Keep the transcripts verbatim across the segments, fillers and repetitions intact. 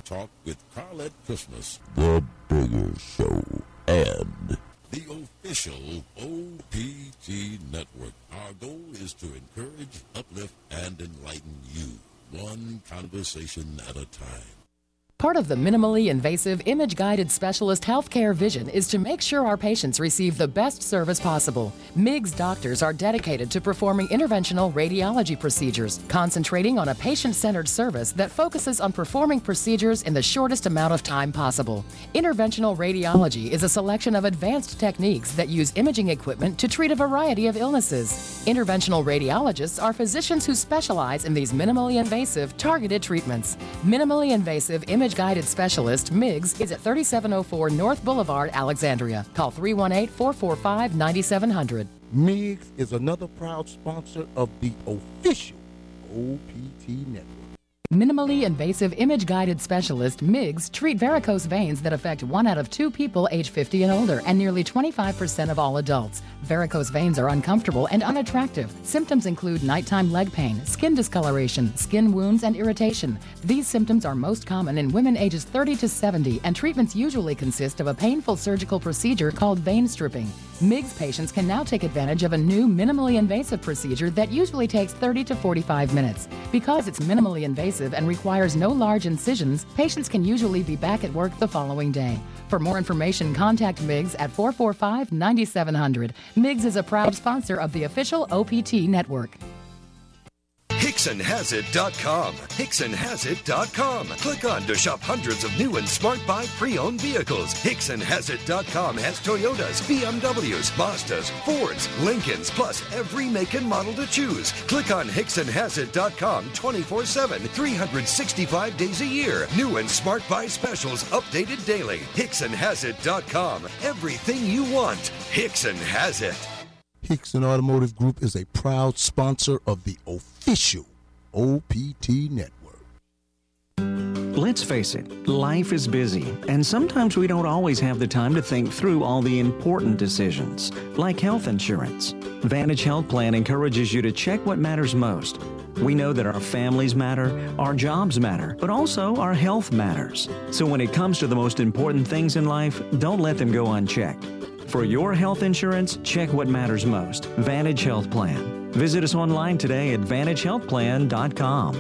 Talk with Carlette Christmas, The Bigger Show, and the official O P T Network. Our goal is to encourage, uplift, and enlighten you, one conversation at a time. Part of the minimally invasive, image-guided specialist healthcare vision is to make sure our patients receive the best service possible. M I G's doctors are dedicated to performing interventional radiology procedures, concentrating on a patient-centered service that focuses on performing procedures in the shortest amount of time possible. Interventional radiology is a selection of advanced techniques that use imaging equipment to treat a variety of illnesses. Interventional radiologists are physicians who specialize in these minimally invasive, targeted treatments. Minimally invasive image Guided Specialist, M I Gs, is at thirty-seven oh four North Boulevard, Alexandria. Call three one eight, four four five, nine seven zero zero. M I Gs is another proud sponsor of the official O P T Network. Minimally invasive image-guided specialist, M I Gs, treat varicose veins that affect one out of two people age fifty and older and nearly twenty-five percent of all adults. Varicose veins are uncomfortable and unattractive. Symptoms include nighttime leg pain, skin discoloration, skin wounds, and irritation. These symptoms are most common in women ages thirty to seventy, and treatments usually consist of a painful surgical procedure called vein stripping. M I Gs patients can now take advantage of a new minimally invasive procedure that usually takes thirty to forty-five minutes. Because it's minimally invasive and requires no large incisions, patients can usually be back at work the following day. For more information, contact M I Gs at four four five, nine seven zero zero. M I Gs is a proud sponsor of the official O P T Network. Hickson Has It dot com. Hickson Has It dot com. Click on to shop hundreds of new and smart buy pre-owned vehicles. Hickson Has It dot com has Toyotas, B M Ws, Mazdas, Fords, Lincolns, plus every make and model to choose. Click on Hickson Has It dot com twenty-four seven, three hundred sixty-five days a year. New and smart buy specials updated daily. Hickson Has It dot com. Everything you want. Hickson has it. Hickson Automotive Group is a proud sponsor of the official O P T Network. Let's face it, life is busy, and sometimes we don't always have the time to think through all the important decisions, like health insurance. Vantage Health Plan encourages you to check what matters most. We know that our families matter, our jobs matter, but also our health matters. So when it comes to the most important things in life, don't let them go unchecked. For your health insurance, check what matters most. Vantage Health Plan. Visit us online today at vantage health plan dot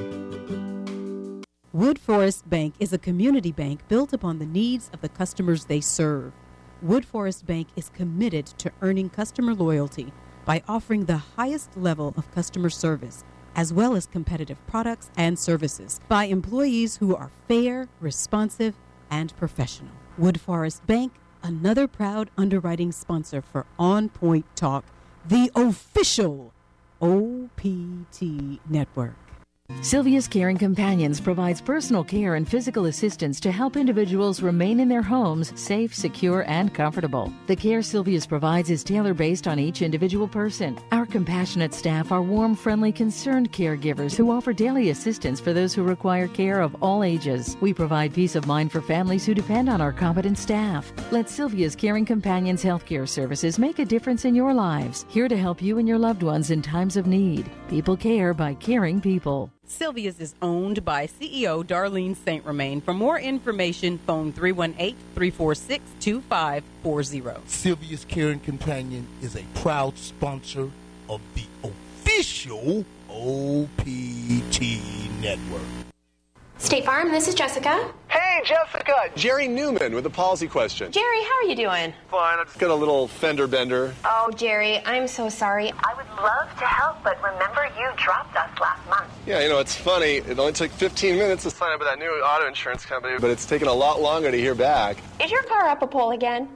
com. Wood Forest Bank is a community bank built upon the needs of the customers they serve. Wood Forest Bank is committed to earning customer loyalty by offering the highest level of customer service, as well as competitive products and services, by employees who are fair, responsive, and professional. Wood Forest Bank, another proud underwriting sponsor for On Point Talk, the official O P T Network. Sylvia's Caring Companions provides personal care and physical assistance to help individuals remain in their homes safe, secure, and comfortable. The care Sylvia's provides is tailor-based on each individual person. Our compassionate staff are warm, friendly, concerned caregivers who offer daily assistance for those who require care of all ages. We provide peace of mind for families who depend on our competent staff. Let Sylvia's Caring Companions healthcare services make a difference in your lives. Here to help you and your loved ones in times of need. People care by caring people. Sylvia's is owned by C E O Darlene Saint Romain. For more information, phone three one eight, three four six, two five four zero. Sylvia's Caring Companion is a proud sponsor of the official O P T Network. State Farm, this is Jessica. Hey, Jessica! Jerry Newman with a policy question. Jerry, how are you doing? Fine, I just got a little fender bender. Oh, Jerry, I'm so sorry. I would love to help, but remember you dropped us last month. Yeah, you know, it's funny. It only took fifteen minutes to sign up with that new auto insurance company, but it's taken a lot longer to hear back. Is your car up a pole again?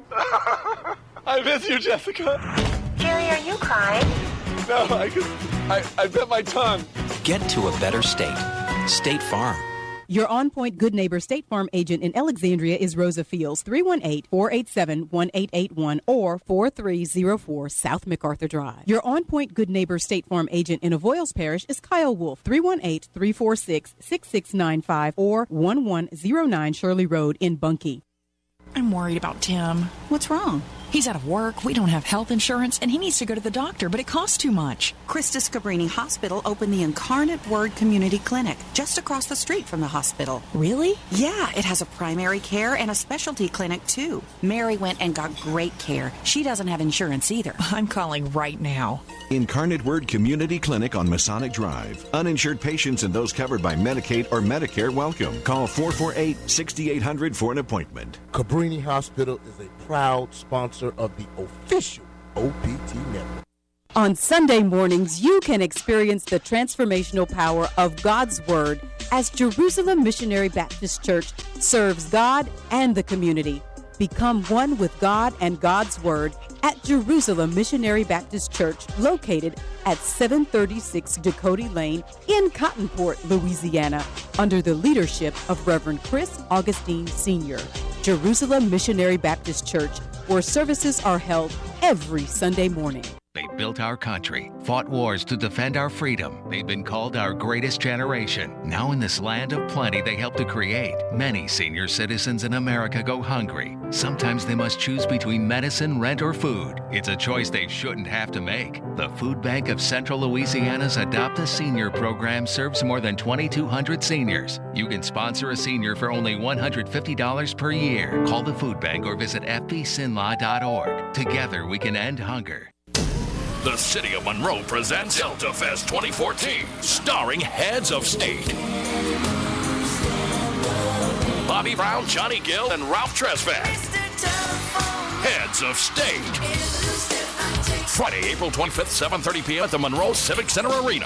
I miss you, Jessica. Jerry, are you crying? No, I just, I, I bit my tongue. Get to a better state. State Farm. Your On Point Good Neighbor State Farm agent in Alexandria is Rosa Fields, three one eight, four eight seven, one eight eight one or four three zero four South MacArthur Drive. Your On Point Good Neighbor State Farm agent in Avoyles Parish is Kyle Wolf, three one eight, three four six, six six nine five or one one zero nine Shirley Road in Bunkie. I'm worried about Tim. What's wrong? He's out of work, we don't have health insurance, and he needs to go to the doctor, but it costs too much. Christus Cabrini Hospital opened the Incarnate Word Community Clinic just across the street from the hospital. Really? Yeah, it has a primary care and a specialty clinic, too. Mary went and got great care. She doesn't have insurance either. I'm calling right now. Incarnate Word Community Clinic on Masonic Drive. Uninsured patients and those covered by Medicaid or Medicare welcome. Call four four eight, six eight zero zero for an appointment. Cabrini Hospital is a proud sponsor of the official O P T Network. On Sunday mornings, you can experience the transformational power of God's Word as Jerusalem Missionary Baptist Church serves God and the community. Become one with God and God's Word at Jerusalem Missionary Baptist Church, located at seven thirty-six Dakota Lane in Cottonport, Louisiana, under the leadership of Reverend Chris Augustine Senior Jerusalem Missionary Baptist Church, where services are held every Sunday morning. They built our country, fought wars to defend our freedom. They've been called our greatest generation. Now in this land of plenty they helped to create, many senior citizens in America go hungry. Sometimes they must choose between medicine, rent, or food. It's a choice they shouldn't have to make. The Food Bank of Central Louisiana's Adopt a Senior program serves more than twenty-two hundred seniors. You can sponsor a senior for only one hundred fifty dollars per year. Call the Food Bank or visit f b sinlaw dot org. Together we can end hunger. The City of Monroe presents Delta Fest twenty fourteen, starring Heads of State. Bobby Brown, Johnny Gill, and Ralph Tresvant. Heads of State. Friday, April twenty-fifth, seven thirty p.m. at the Monroe Civic Center Arena.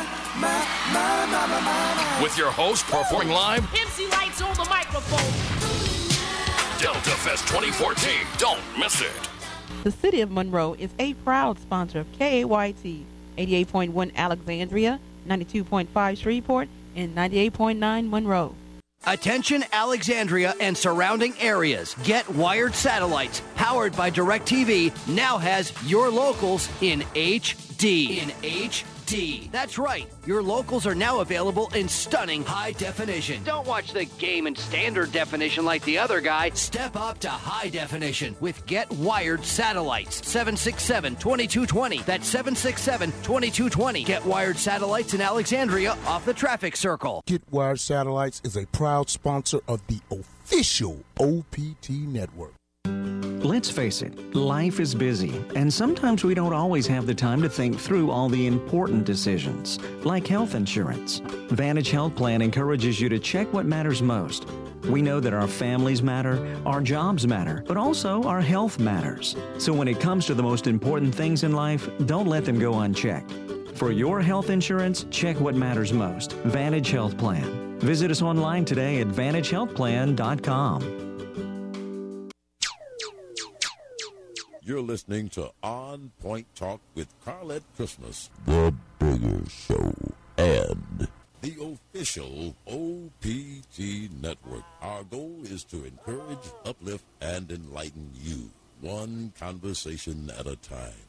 With your host performing live, M C Lights on the microphone. Delta Fest twenty fourteen. Don't miss it. The City of Monroe is a proud sponsor of K A Y T, eighty-eight point one Alexandria, ninety-two point five Shreveport, and ninety-eight point nine Monroe. Attention Alexandria and surrounding areas. Get Wired Satellites, powered by DirecTV, now has your locals in H D. In H D. That's right. Your locals are now available in stunning high definition. Don't watch the game in standard definition like the other guy. Step up to high definition with Get Wired Satellites. seven six seven, two two two zero. That's seven six seven, two two two zero. Get Wired Satellites in Alexandria off the traffic circle. Get Wired Satellites is a proud sponsor of the official O P T Network. Let's face it, life is busy, and sometimes we don't always have the time to think through all the important decisions, like health insurance. Vantage Health Plan encourages you to check what matters most. We know that our families matter, our jobs matter, but also our health matters. So when it comes to the most important things in life, don't let them go unchecked. For your health insurance, check what matters most. Vantage Health Plan. Visit us online today at vantage health plan dot com. You're listening to On Point Talk with Carlette Christmas, The Bigger Show, and the official O P T Network. Our goal is to encourage, uplift, and enlighten you, one conversation at a time.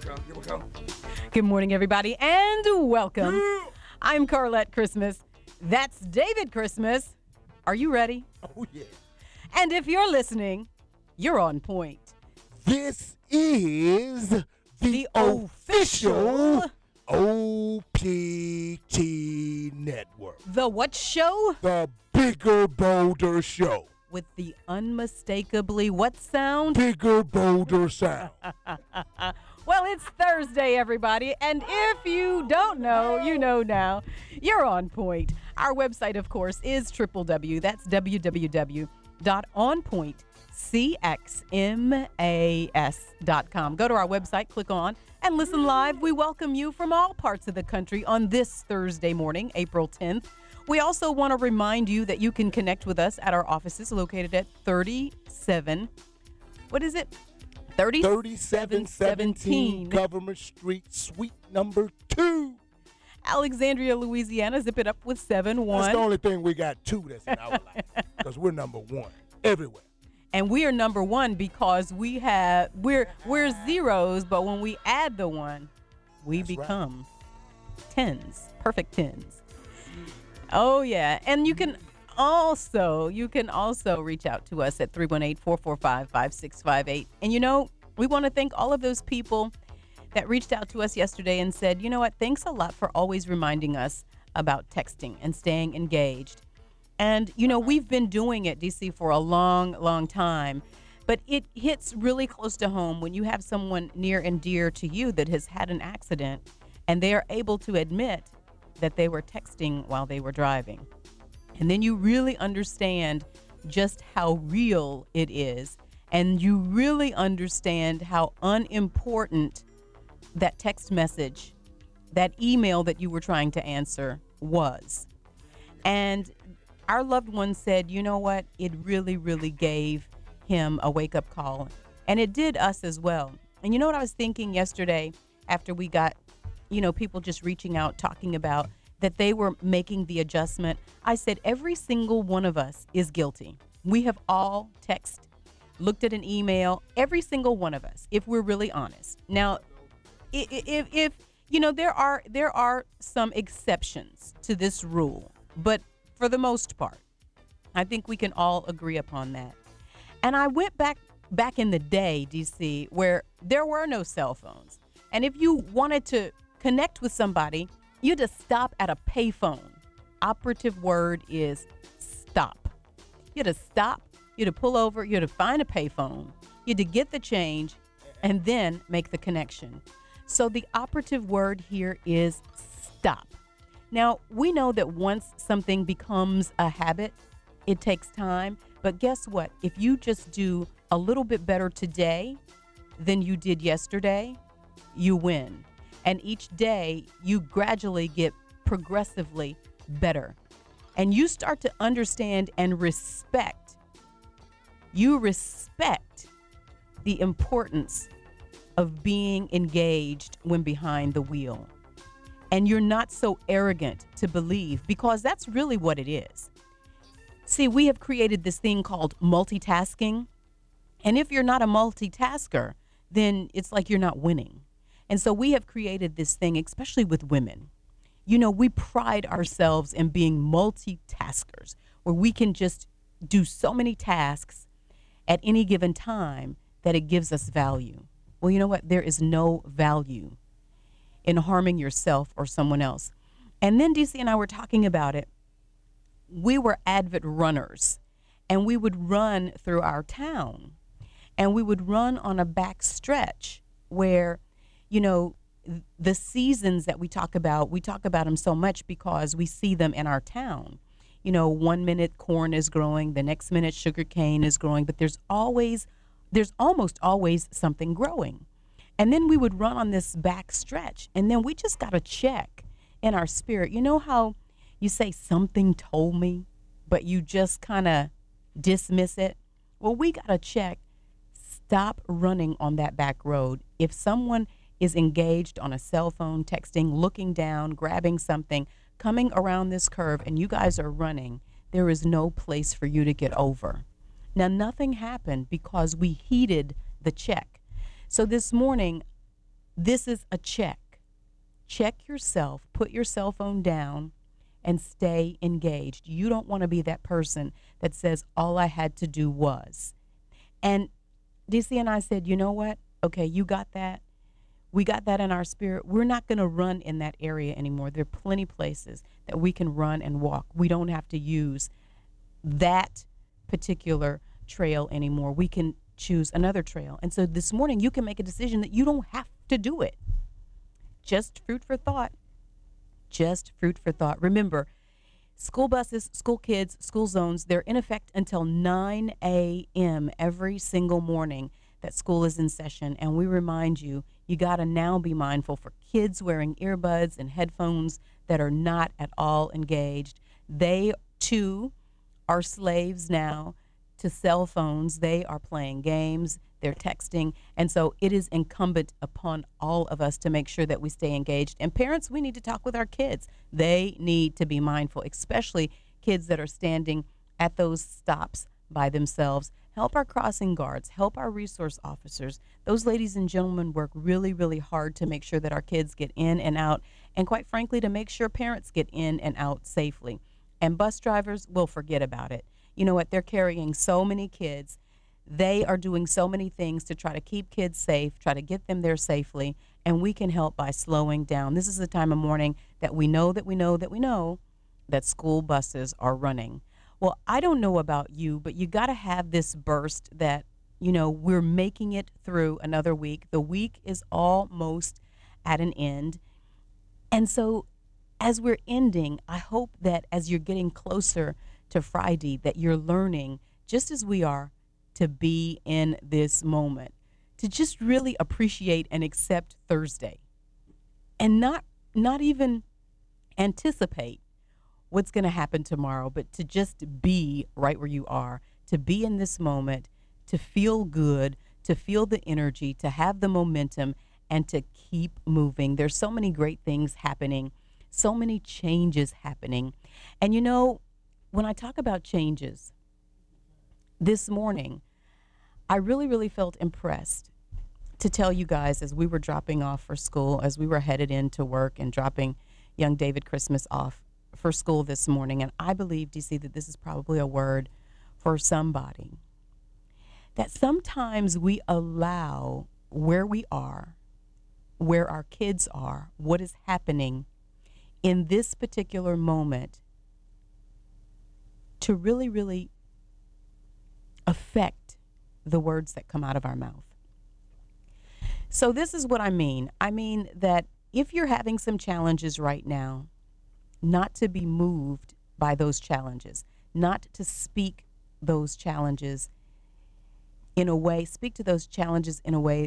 Good morning, everybody, and welcome. I'm Carlette Christmas. That's David Christmas. Are you ready? Oh, yeah. And if you're listening, you're on point. This is the, The official official O P T Network. The what show? The Bigger Bolder Show. With the unmistakably what sound? Bigger Bolder sound. Well, it's Thursday, everybody, and if you don't know, you know now. You're on point. Our website, of course, is triple W. That's w w w dot on point c x m a s dot com. Go to our website, click on, and listen live. We welcome you from all parts of the country on this Thursday morning, April tenth. We also want to remind you that you can connect with us at our offices located at thirty-seven, what is it? thirty-seven seventeen Government Street, Suite number two. Alexandria, Louisiana. Zip it up with seven one. That's the only thing we got two that's in our life, because we're number one everywhere. And we are number one because we have we're we're zeros, but when we add the one, we that's become right. tens, perfect tens. Oh yeah, and you can also you can also reach out to us at three one eight, four four five, five six five eight. And you know, we want to thank all of those people that reached out to us yesterday and said, you know what, thanks a lot for always reminding us about texting and staying engaged. And, you know, we've been doing it, D C, for a long, long time. But it hits really close to home when you have someone near and dear to you that has had an accident and they are able to admit that they were texting while they were driving. And then you really understand just how real it is. And you really understand how unimportant that text message, that email that you were trying to answer was. And our loved one said, you know what? It really, really gave him a wake-up call. And it did us as well. And you know what I was thinking yesterday after we got, you know, people just reaching out, talking about that they were making the adjustment. I said, every single one of us is guilty. We have all texted, looked at an email, every single one of us, if we're really honest. Now, if, if, if you know, there are there are some exceptions to this rule, but for the most part, I think we can all agree upon that. And I went back back in the day, D C, where there were no cell phones. And if you wanted to connect with somebody, you had to stop at a payphone. Operative word is stop. You had to stop, you had to pull over, you had to find a payphone, you had to get the change, and then make the connection. So the operative word here is stop. Now, we know that once something becomes a habit, it takes time. But guess what? If you just do a little bit better today than you did yesterday, you win. And each day, you gradually get progressively better. And you start to understand and respect. You respect the importance of being engaged when behind the wheel. And you're not so arrogant to believe, because that's really what it is. See, we have created this thing called multitasking. And if you're not a multitasker, then it's like you're not winning. And so we have created this thing, especially with women. You know, we pride ourselves in being multitaskers, where we can just do so many tasks at any given time that it gives us value. Well, you know what? There is no value in harming yourself or someone else. And then D C and I were talking about it. We were avid runners, and we would run through our town, and we would run on a back stretch where, you know, the seasons that we talk about, we talk about them so much because we see them in our town. You know, one minute corn is growing, the next minute sugar cane is growing, but there's always, there's almost always something growing. And then we would run on this back stretch, and then we just got to check in our spirit. You know how you say something told me, but you just kind of dismiss it? Well, we got to check. Stop running on that back road. If someone is engaged on a cell phone, texting, looking down, grabbing something, coming around this curve, and you guys are running, there is no place for you to get over. Now, nothing happened because we heeded the check. So this morning, this is a check. Check yourself, put your cell phone down, and stay engaged. You don't want to be that person that says, all I had to do was. And D C and I said, you know what? Okay, you got that. We got that in our spirit. We're not going to run in that area anymore. There are plenty places that we can run and walk. We don't have to use that particular trail anymore. We can choose another trail. And so this morning you can make a decision that you don't have to do it. Just food for thought. Just food for thought. Remember, school buses, school kids, school zones, they're in effect until nine a.m. every single morning that school is in session. And we remind you, you got to now be mindful for kids wearing earbuds and headphones that are not at all engaged. They, too, are slaves now to cell phones. They are playing games. They're texting. And so it is incumbent upon all of us to make sure that we stay engaged. And parents, we need to talk with our kids. They need to be mindful, especially kids that are standing at those stops by themselves. Help our crossing guards. Help our resource officers. Those ladies and gentlemen work really, really hard to make sure that our kids get in and out, and quite frankly, to make sure parents get in and out safely. And bus drivers will forget about it. You know what? They're carrying so many kids. They are doing so many things to try to keep kids safe, try to get them there safely, and we can help by slowing down. This is the time of morning that we know that we know that we know that school buses are running. Well, I don't know about you, but you got to have this burst that, you know, we're making it through another week. The week is almost at an end. And so as we're ending, I hope that as you're getting closer to Friday, that you're learning, just as we are, to be in this moment, to just really appreciate and accept Thursday, and not not even anticipate what's going to happen tomorrow, but to just be right where you are, to be in this moment, to feel good, to feel the energy, to have the momentum, and to keep moving. There's so many great things happening, so many changes happening. And you know, when I talk about changes, this morning, I really, really felt impressed to tell you guys as we were dropping off for school, as we were headed into work and dropping young David Christmas off for school this morning. And I believe, D C, that this is probably a word for somebody. That sometimes we allow where we are, where our kids are, what is happening in this particular moment to really, really affect the words that come out of our mouth. So this is what I mean. I mean that if you're having some challenges right now, not to be moved by those challenges, not to speak those challenges in a way, speak to those challenges in a way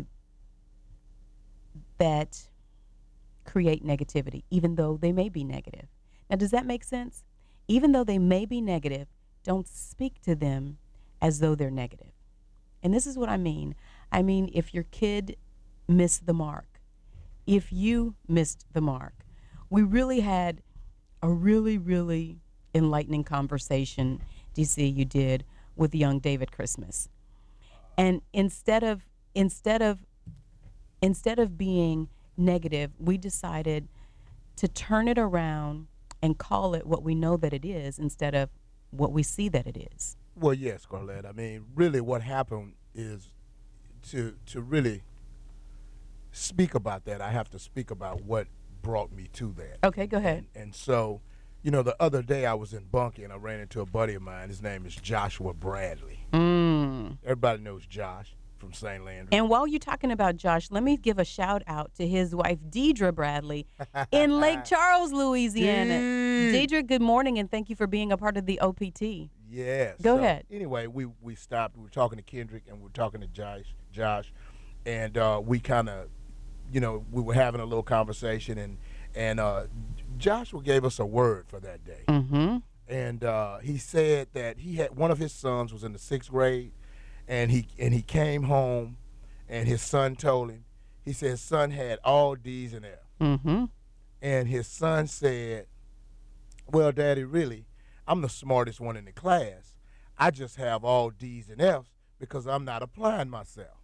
that create negativity, even though they may be negative. Now, does that make sense? Even though they may be negative, don't speak to them as though they're negative. And this is what I mean. I mean, if your kid missed the mark, if you missed the mark, we really had a really, really enlightening conversation, D C, you did with young David Christmas. And instead of instead of instead of being negative, we decided to turn it around and call it what we know that it is instead of what we see that it is. Well, yes, Carlette. I mean, really what happened is to to really speak about that, I have to speak about what brought me to that. Okay, go ahead. And, and so, you know, the other day I was in Bunkie and I ran into a buddy of mine. His name is Joshua Bradley. Mm. Everybody knows Josh from Saint Landry. And while you're talking about Josh, let me give a shout out to his wife, Deidre Bradley, in Lake Charles, Louisiana. Deidre, good morning, and thank you for being a part of the O P T. Yes. Go so, ahead. Anyway, we, we stopped. We were talking to Kendrick and we were talking to Josh, Josh and uh, we kind of, you know, we were having a little conversation, and and uh, Joshua gave us a word for that day. Mm-hmm. And uh, he said that he had one of his sons was in the sixth grade, and he and he came home, and his son told him, he said his son had all D's and F's. Mm-hmm. And his son said, well, Daddy, really, I'm the smartest one in the class. I just have all D's and F's because I'm not applying myself.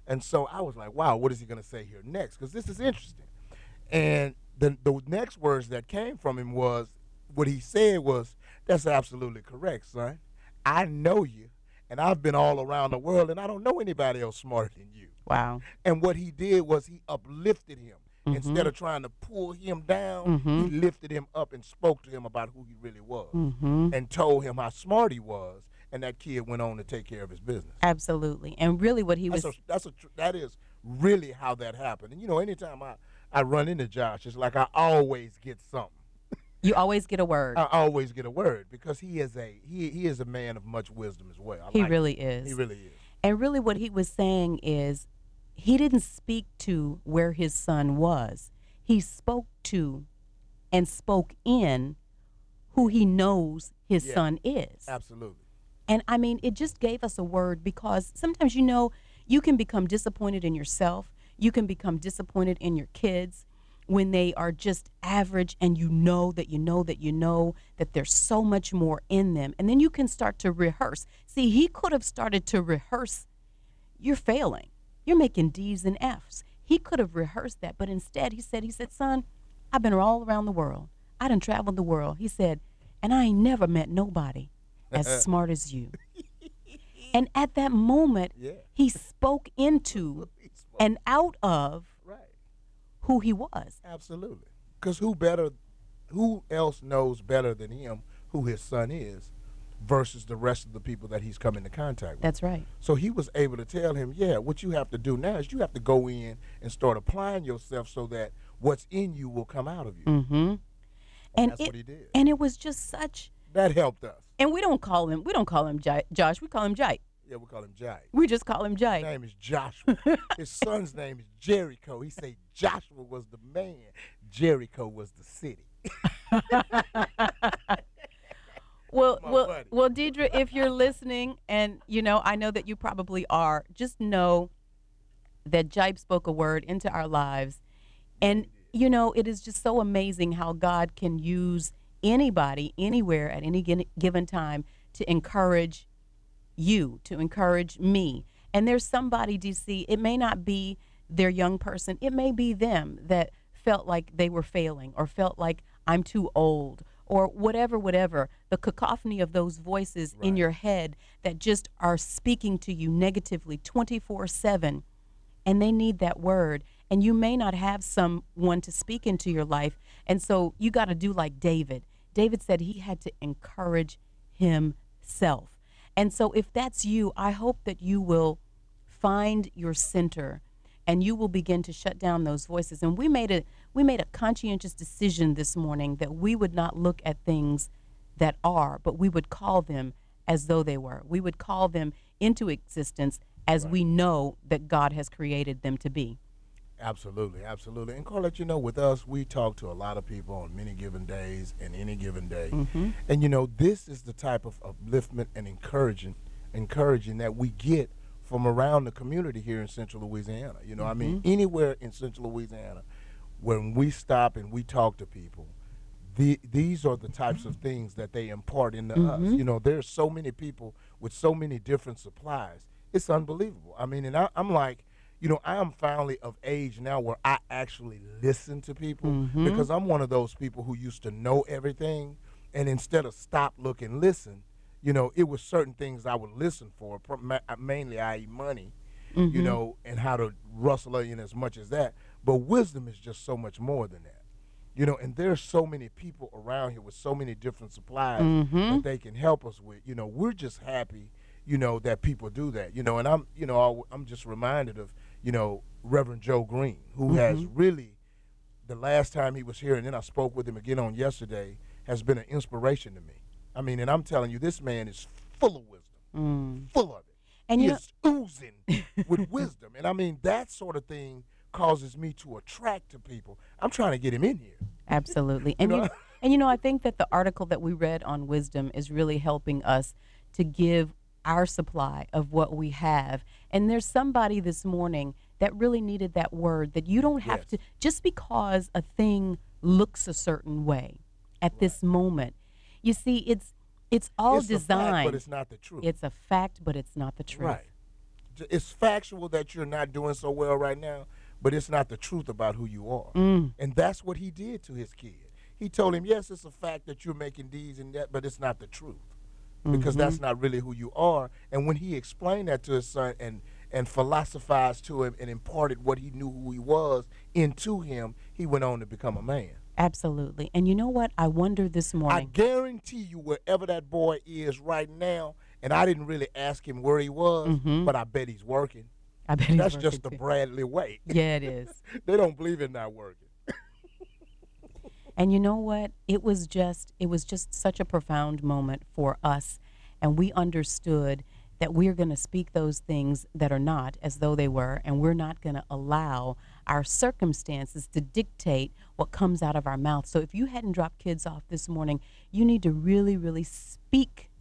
And so I was like, wow, what is he going to say here next? Because this is interesting. And the, the next words that came from him was, what he said was, that's absolutely correct, son. I know you, and I've been all around the world, and I don't know anybody else smarter than you. Wow. And what he did was he uplifted him. Mm-hmm. Instead of trying to pull him down, mm-hmm. he lifted him up and spoke to him about who he really was mm-hmm. and told him how smart he was. And that kid went on to take care of his business. Absolutely. And really what he that's was... A, that's a, that is really how that happened. And, you know, anytime I, I run into Josh, it's like I always get something. You always get a word. I always get a word because he is a he, he is a man of much wisdom as well. I he like really him. is. He really is. And really what he was saying is he didn't speak to where his son was. He spoke to and spoke in who he knows his yeah, son is. Absolutely. And, I mean, it just gave us a word because sometimes, you know, you can become disappointed in yourself. You can become disappointed in your kids when they are just average and you know that you know that you know that there's so much more in them. And then you can start to rehearse. See, he could have started to rehearse, you're failing. You're making D's and F's. He could have rehearsed that, but instead he said, he said, son, I've been all around the world. I done traveled the world. He said, and I ain't never met nobody as smart as you. And at that moment, yeah. he spoke into he spoke. and out of right. who he was. Absolutely. Because who better, who else knows better than him who his son is versus the rest of the people that he's come into contact with? That's right. So he was able to tell him, yeah, what you have to do now is you have to go in and start applying yourself so that what's in you will come out of you. Mm-hmm. And, and that's it, what he did. And it was just such... That helped us. And we don't call him, we don't call him J- Josh, we call him Jake. Yeah, we call him Jake. We just call him Jake. His name is Joshua. His son's name is Jericho. He said Joshua was the man, Jericho was the city. Well, well, well, Deidre, if you're listening, and, you know, I know that you probably are, just know that Jipe spoke a word into our lives. And, you know, it is just so amazing how God can use anybody, anywhere, at any given time to encourage you, to encourage me. And there's somebody, D C, it may not be their young person. It may be them that felt like they were failing or felt like I'm too old or whatever, whatever, the cacophony of those voices right. in your head that just are speaking to you negatively twenty-four seven, and they need that word. And you may not have someone to speak into your life, and so you got to do like David. David said he had to encourage himself. And so if that's you, I hope that you will find your center and you will begin to shut down those voices. And we made a we made a conscientious decision this morning that we would not look at things that are, but we would call them as though they were. We would call them into existence as right. we know that God has created them to be. Absolutely, absolutely. And Carlette, you know, with us, we talk to a lot of people on many given days and any given day. Mm-hmm. And, you know, this is the type of upliftment and encouraging, encouraging that we get from around the community here in Central Louisiana. You know, mm-hmm. I mean, anywhere in Central Louisiana, when we stop and we talk to people, the, these are the types of things that they impart into mm-hmm. us. You know, there's so many people with so many different supplies. It's unbelievable. I mean, and I, I'm like, you know, I am finally of age now where I actually listen to people mm-hmm. because I'm one of those people who used to know everything, and instead of stop, look, and listen, you know, it was certain things I would listen for, mainly that is money, mm-hmm. you know, and how to rustle in as much as that. But wisdom is just so much more than that. You know, and there's so many people around here with so many different supplies mm-hmm. that they can help us with. You know, we're just happy, you know, that people do that. You know, and I'm, you know, I'm just reminded of, you know, Reverend Joe Green, who mm-hmm. has really, the last time he was here, and then I spoke with him again on yesterday, has been an inspiration to me. I mean, and I'm telling you, this man is full of wisdom, mm. full of it. And he you is oozing with wisdom. And I mean, that sort of thing causes me to attract to people. I'm trying to get him in here. Absolutely. And, you you, know? and you know, I think that the article that we read on wisdom is really helping us to give our supply of what we have. And there's somebody this morning that really needed that word, that you don't have yes. to, just because a thing looks a certain way at right. this moment. You see, it's it's all it's designed. A fact, but it's not the truth. It's a fact, but it's not the truth. Right. it's factual that you're not doing so well right now, but it's not the truth about who you are. Mm. And that's what he did to his kid. He told him, yes, it's a fact that you're making these and that, but it's not the truth. Because Mhm. that's not really who you are. And when he explained that to his son and, and philosophized to him and imparted what he knew who he was into him, he went on to become a man. Absolutely. And you know what? I wonder this I morning. guarantee you wherever that boy is right now, and I didn't really ask him where he was, Mhm. but I bet he's working. I bet he's That's working just the too. Bradley way. Yeah, it is. They don't believe in not working. And you know what? It was just it was just such a profound moment for us, and we understood that we're going to speak those things that are not as though they were, and we're not going to allow our circumstances to dictate what comes out of our mouth. So if you hadn't dropped kids off this morning, you need to really, really speak,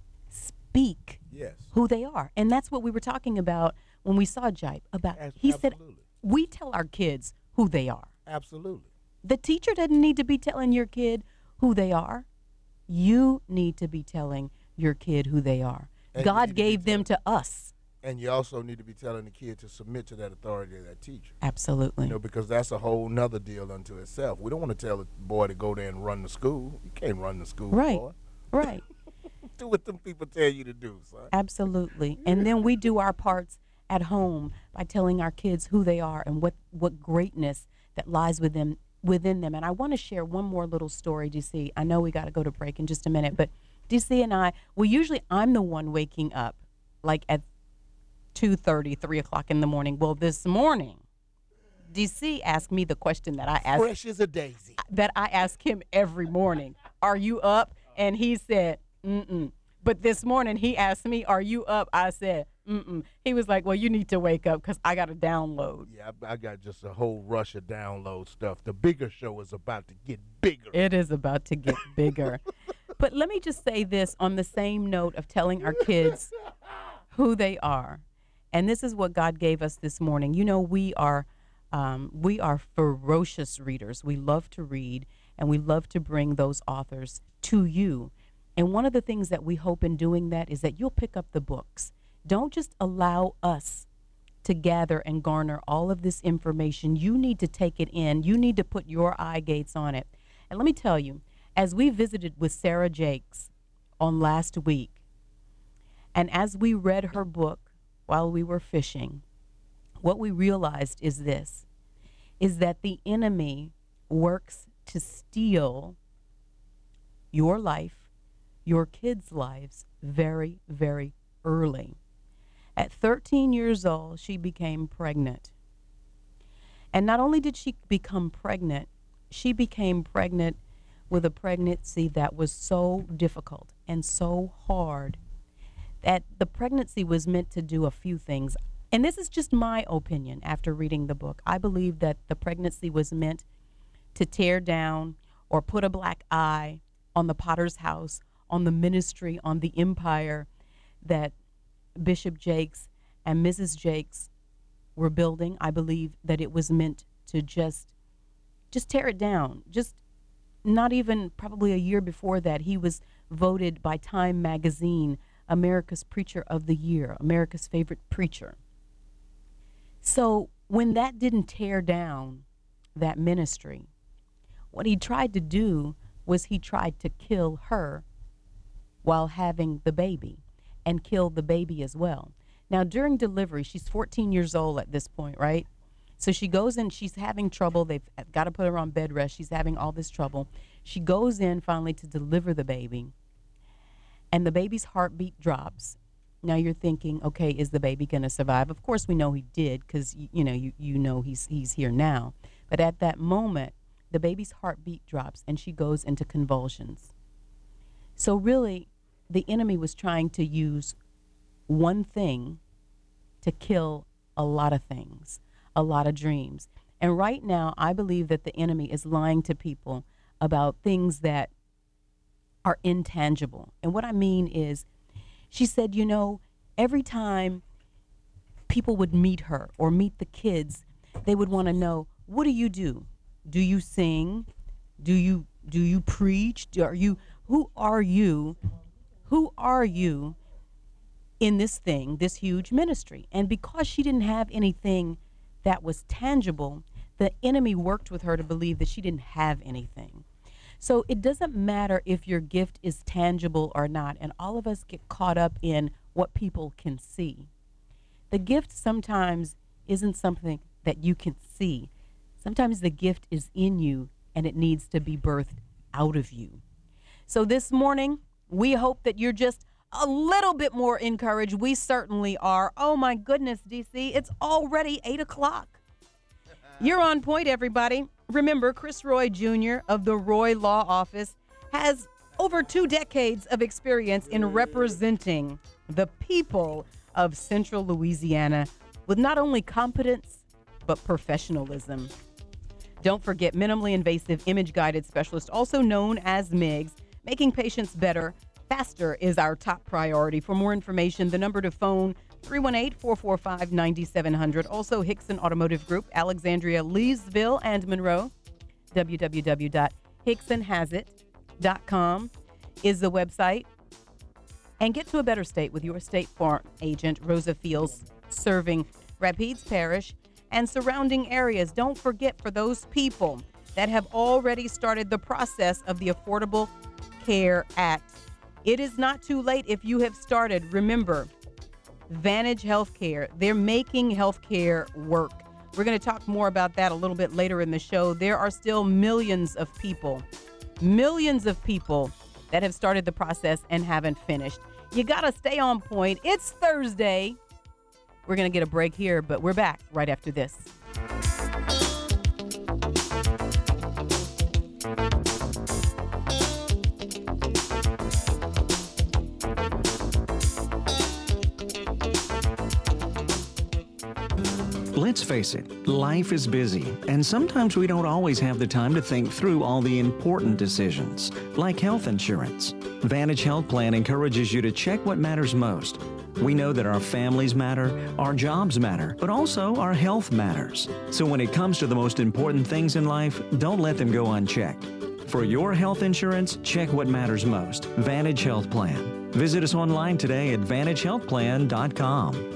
speak Yes. who they are. And that's what we were talking about when we saw Jipe. About As- he said, absolutely. we tell our kids who they are. Absolutely. The teacher doesn't need to be telling your kid who they are. You need to be telling your kid who they are. And you need God to be gave them to us. And you also need to be telling the kid to submit to that authority of that teacher. Absolutely. You know, because that's a whole nother deal unto itself. We don't want to tell the boy to go there and run the school. You can't run the school, Right. boy. Right. Do what them people tell you to do, son. Absolutely. And then we do our parts at home by telling our kids who they are and what, what greatness that lies within within them. And I want to share one more little story, D C. I know we got to go to break in just a minute, but D C and I, well, usually I'm the one waking up like at two thirty, three o'clock in the morning. Well, this morning, D C asked me the question that I ask Fresh as a daisy. that I ask him every morning. Are you up? And he said, mm-mm. But this morning he asked me, are you up? I said, mm-mm. He was like, well, you need to wake up because I got to download. Yeah, I, I got just a whole rush of download stuff. The bigger show is about to get bigger. It is about to get bigger. But let me just say this on the same note of telling our kids who they are. And this is what God gave us this morning. You know, we are um, we are ferocious readers. We love to read, and we love to bring those authors to you. And one of the things that we hope in doing that is that you'll pick up the books. Don't just allow us to gather and garner all of this information. You need to take it in. You need to put your eye gates on it. And let me tell you, as we visited with Sarah Jakes on last week, and as we read her book while we were fishing, what we realized is this, is that the enemy works to steal your life, your kids' lives very, very early. At thirteen years old, she became pregnant. And not only did she become pregnant, she became pregnant with a pregnancy that was so difficult and so hard that the pregnancy was meant to do a few things. And this is just my opinion after reading the book. I believe that the pregnancy was meant to tear down or put a black eye on the Potter's house, on the ministry, on the empire that Bishop Jakes and Missus Jakes were building. I believe that it was meant to just just tear it down. Just not even probably a year before that, he was voted by Time magazine America's Preacher of the Year, America's favorite preacher. So when that didn't tear down that ministry, what he tried to do was he tried to kill her while having the baby and kill the baby as well. Now, during delivery, she's fourteen years old at this point, right? So she goes in, she's having trouble. They've got to put her on bed rest. She's having all this trouble. She goes in finally to deliver the baby, and the baby's heartbeat drops. Now you're thinking, okay, is the baby going to survive? Of course we know he did because, you know, you, you know he's he's here now. But at that moment, the baby's heartbeat drops, and she goes into convulsions. So really, the enemy was trying to use one thing to kill a lot of things, a lot of dreams. And right now, I believe that the enemy is lying to people about things that are intangible. And what I mean is, she said, you know, every time people would meet her or meet the kids, they would want to know, what do you do? Do you sing? Do you do you preach? Do, are you who are you? Who are you in this thing, this huge ministry. And because she didn't have anything that was tangible, the enemy worked with her to believe that she didn't have anything. So it doesn't matter if your gift is tangible or not, and all of us get caught up in what people can see. The gift sometimes isn't something that you can see. Sometimes the gift is in you, and it needs to be birthed out of you. So this morning, we hope that you're just a little bit more encouraged. We certainly are. Oh, my goodness, D C, it's already eight o'clock. You're on point, everybody. Remember, Chris Roy Junior of the Roy Law Office has over two decades of experience in representing the people of Central Louisiana with not only competence, but professionalism. Don't forget, minimally invasive image-guided specialist, also known as MIGS, making patients better faster is our top priority. For more information, the number to phone, three one eight, four four five, nine seven zero zero. Also, Hickson Automotive Group, Alexandria, Leesville, and Monroe. w w w dot hickson has it dot com is the website. And get to a better state with your State Farm agent, Rosa Fields, serving Rapides Parish and surrounding areas. Don't forget, for those people that have already started the process of the Affordable Care Act, it is not too late if you have started. Remember, Vantage Healthcare, they're making healthcare work. We're going to talk more about that a little bit later in the show. There are still millions of people, millions of people that have started the process and haven't finished. You got to stay on point. It's Thursday. We're going to get a break here, but we're back right after this. Let's face it, life is busy, and sometimes we don't always have the time to think through all the important decisions, like health insurance. Vantage Health Plan encourages you to check what matters most. We know that our families matter, our jobs matter, but also our health matters. So when it comes to the most important things in life, don't let them go unchecked. For your health insurance, check what matters most. Vantage Health Plan. Visit us online today at vantage health plan dot com.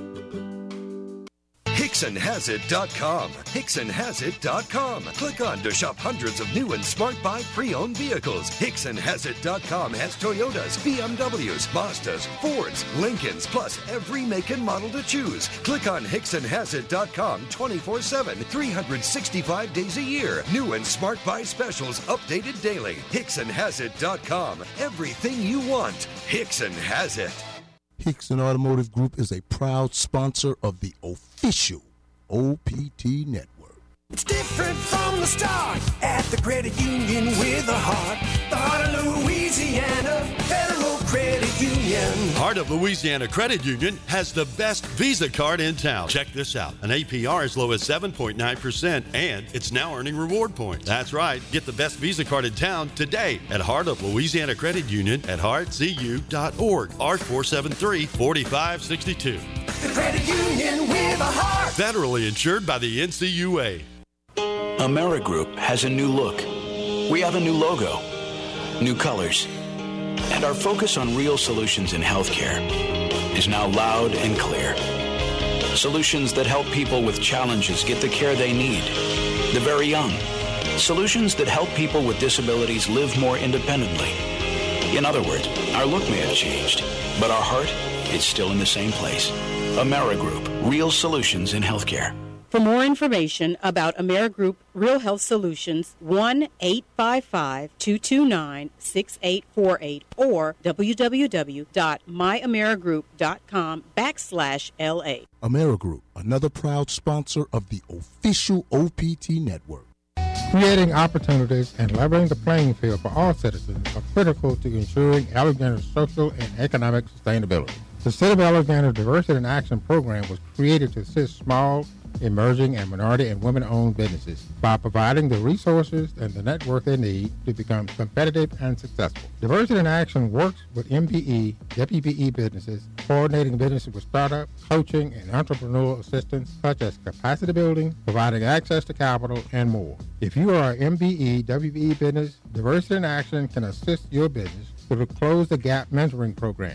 Hickson Has It dot com. Hickson Has It dot com. Click on to shop hundreds of new and Smart Buy pre-owned vehicles. Hickson Has It dot com has Toyotas, B M Ws, Mazdas, Fords, Lincolns, plus every make and model to choose. Click on Hickson Has It dot com twenty-four seven, three hundred sixty-five days a year. New and Smart Buy specials updated daily. Hickson Has It dot com. Everything you want. Hickson has it. Hickson Automotive Group is a proud sponsor of the official O P T Network. It's different from the start at the credit union with a heart. The heart of Louisiana, Federal Credit Union. Heart of Louisiana Credit Union has the best Visa card in town. Check this out. An A P R as low as seven point nine percent, and it's now earning reward points. That's right. Get the best Visa card in town today at Heart of Louisiana Credit Union at heart c u dot org. R four seven three, four five six two. The credit union with a heart. Federally insured by the N C U A. Amerigroup has a new look. We have a new logo, new colors, and our focus on real solutions in healthcare is now loud and clear. Solutions that help people with challenges get the care they need, the very young. Solutions that help people with disabilities live more independently. In other words, our look may have changed, but our heart is still in the same place. Amerigroup, real solutions in healthcare. For more information about Amerigroup Real Health Solutions, one eight five five, two two nine, six eight four eight or w w w dot my amerigroup dot com backslash L A. Amerigroup, another proud sponsor of the official O P T Network. Creating opportunities and leveling the playing field for all citizens are critical to ensuring Alexander's social and economic sustainability. The City of Alexander Diversity in Action Program was created to assist small, emerging, and minority and women-owned businesses by providing the resources and the network they need to become competitive and successful. Diversity in Action works with M P E, W P E businesses, coordinating businesses with startup, coaching, and entrepreneurial assistance such as capacity building, providing access to capital, and more. If you are an M P E, W P E business, Diversity in Action can assist your business through the Close the Gap mentoring program.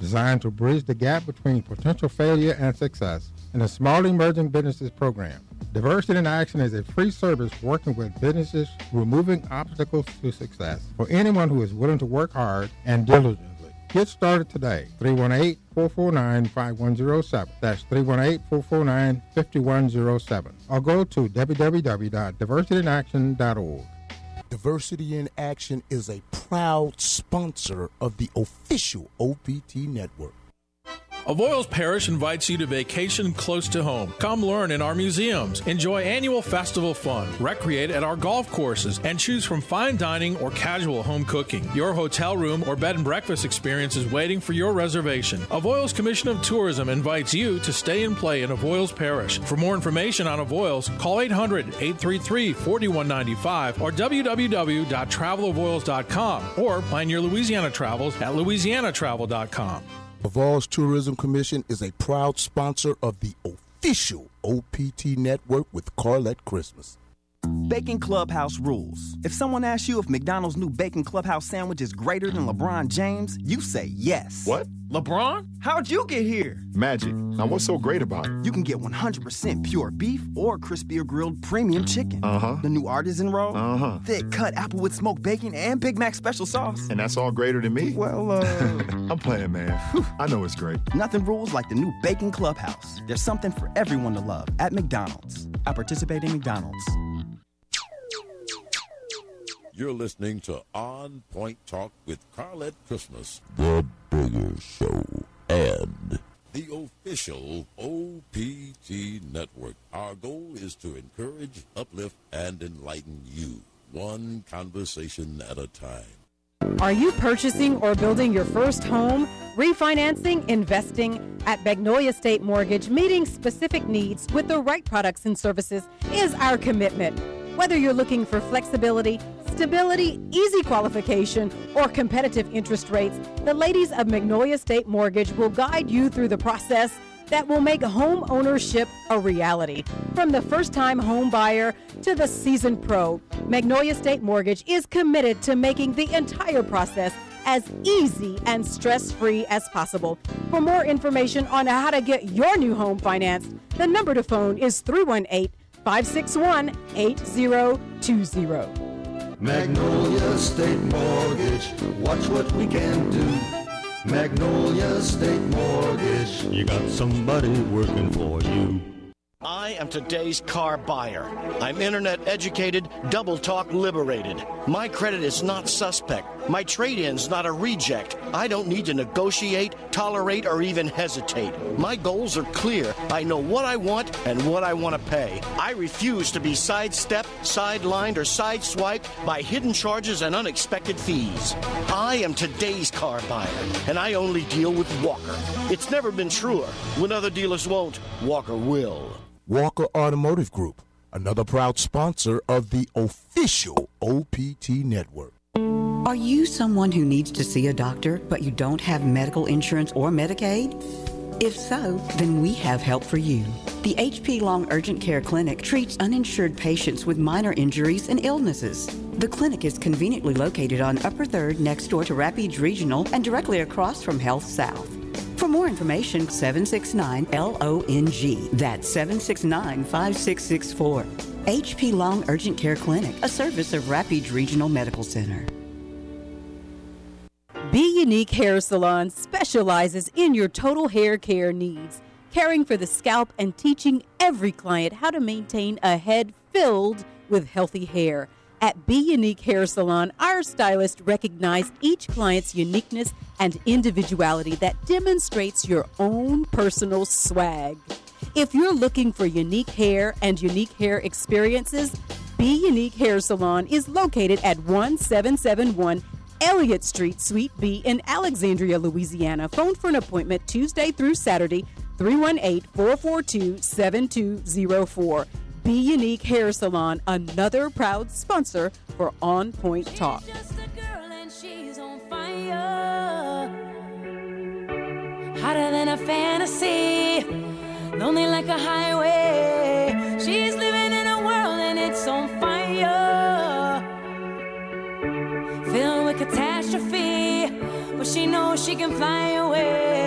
designed to bridge the gap between potential failure and success in the Small Emerging Businesses Program. Diversity in Action is a free service working with businesses removing obstacles to success for anyone who is willing to work hard and diligently. Get started today. three one eight, four four nine, five one zero seven. That's three one eight, four four nine, five one zero seven. Or go to w w w dot diversity in action dot org. Diversity in Action is a proud sponsor of the official O P T Network. Avoyles Parish invites you to vacation close to home. Come learn in our museums, enjoy annual festival fun, recreate at our golf courses, and choose from fine dining or casual home cooking. Your hotel room or bed and breakfast experience is waiting for your reservation. Avoyles Commission of Tourism invites you to stay and play in Avoyles Parish. For more information on Avoyles, call eight hundred, eight three three, four one nine five or w w w dot travel avoyles dot com or plan your Louisiana travels at louisiana travel dot com. Avoyles Tourism Commission is a proud sponsor of the official O P T Network with Carlette Christmas. Bacon Clubhouse rules. If someone asks you if McDonald's new Bacon Clubhouse sandwich is greater than LeBron James, you say yes. What? LeBron? How'd you get here? Magic. Now what's so great about it? You can get one hundred percent pure beef or crispy or grilled premium chicken. Uh-huh. The new artisan roll. Uh-huh. Thick cut Applewood smoked bacon and Big Mac special sauce. And that's all greater than me? Well, uh... I'm playing, man. I know it's great. Nothing rules like the new Bacon Clubhouse. There's something for everyone to love at McDonald's. I participate in McDonald's. You're listening to On Point Talk with Carlette Christmas, the Bigger Show, and the official O P T Network. Our goal is to encourage, uplift, and enlighten you, one conversation at a time. Are you purchasing or building your first home, refinancing, investing? At Magnolia State Mortgage, meeting specific needs with the right products and services is our commitment. Whether you're looking for flexibility, stability, easy qualification, or competitive interest rates, the ladies of Magnolia State Mortgage will guide you through the process that will make home ownership a reality. From the first-time home buyer to the seasoned pro, Magnolia State Mortgage is committed to making the entire process as easy and stress-free as possible. For more information on how to get your new home financed, the number to phone is three one eight, five six one, eight zero two zero. Magnolia State Mortgage, watch what we can do. Magnolia State Mortgage, you got somebody working for you. I am today's car buyer. I'm internet educated, double talk liberated. My credit is not suspect. My trade-in's not a reject. I don't need to negotiate, tolerate, or even hesitate. My goals are clear. I know what I want and what I want to pay. I refuse to be sidestepped, sidelined, or sideswiped by hidden charges and unexpected fees. I am today's car buyer, and I only deal with Walker. It's never been truer. When other dealers won't, Walker will. Walker Automotive Group, another proud sponsor of the official O P T Network. Are you someone who needs to see a doctor, but you don't have medical insurance or Medicaid? If so, then we have help for you. The H P Long Urgent Care Clinic treats uninsured patients with minor injuries and illnesses. The clinic is conveniently located on Upper third next door to Rapides Regional and directly across from Health South. For more information, seven six nine L O N G. That's seven six nine, five six six four. H P Long Urgent Care Clinic, a service of Rapides Regional Medical Center. Be Unique Hair Salon specializes in your total hair care needs, caring for the scalp and teaching every client how to maintain a head filled with healthy hair. At Be Unique Hair Salon, our stylists recognize each client's uniqueness and individuality that demonstrates your own personal swag. If you're looking for unique hair and unique hair experiences, Be Unique Hair Salon is located at one seven seven one Elliott Street, Suite B in Alexandria, Louisiana. Phone for an appointment Tuesday through Saturday, three one eight, four four two, seven two zero four. Be Unique Hair Salon, another proud sponsor for On Point Talk. She's just a girl and she's on fire. Hotter than a fantasy, lonely like a highway. She's living in a world and it's on fire. Filled with catastrophe, but she knows she can fly away.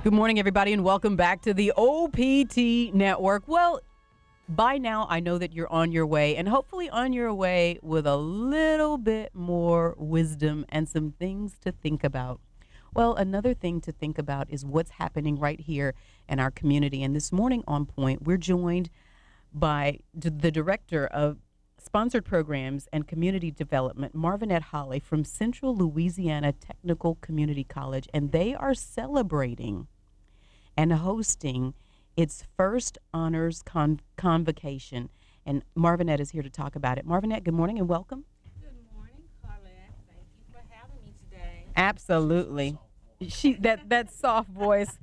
Good morning, everybody, and welcome back to the O P T Network. Well, by now, I know that you're on your way, and hopefully on your way with a little bit more wisdom and some things to think about. Well, another thing to think about is what's happening right here in our community. And this morning on Point, we're joined by d- the director of Sponsored Programs and Community Development, Marvinette Holly from Central Louisiana Technical Community College, and they are celebrating and hosting its first honors con- convocation. And Marvinette is here to talk about it. Marvinette, good morning and welcome. Good morning, Carlette. Thank you for having me today. Absolutely. She that that soft voice.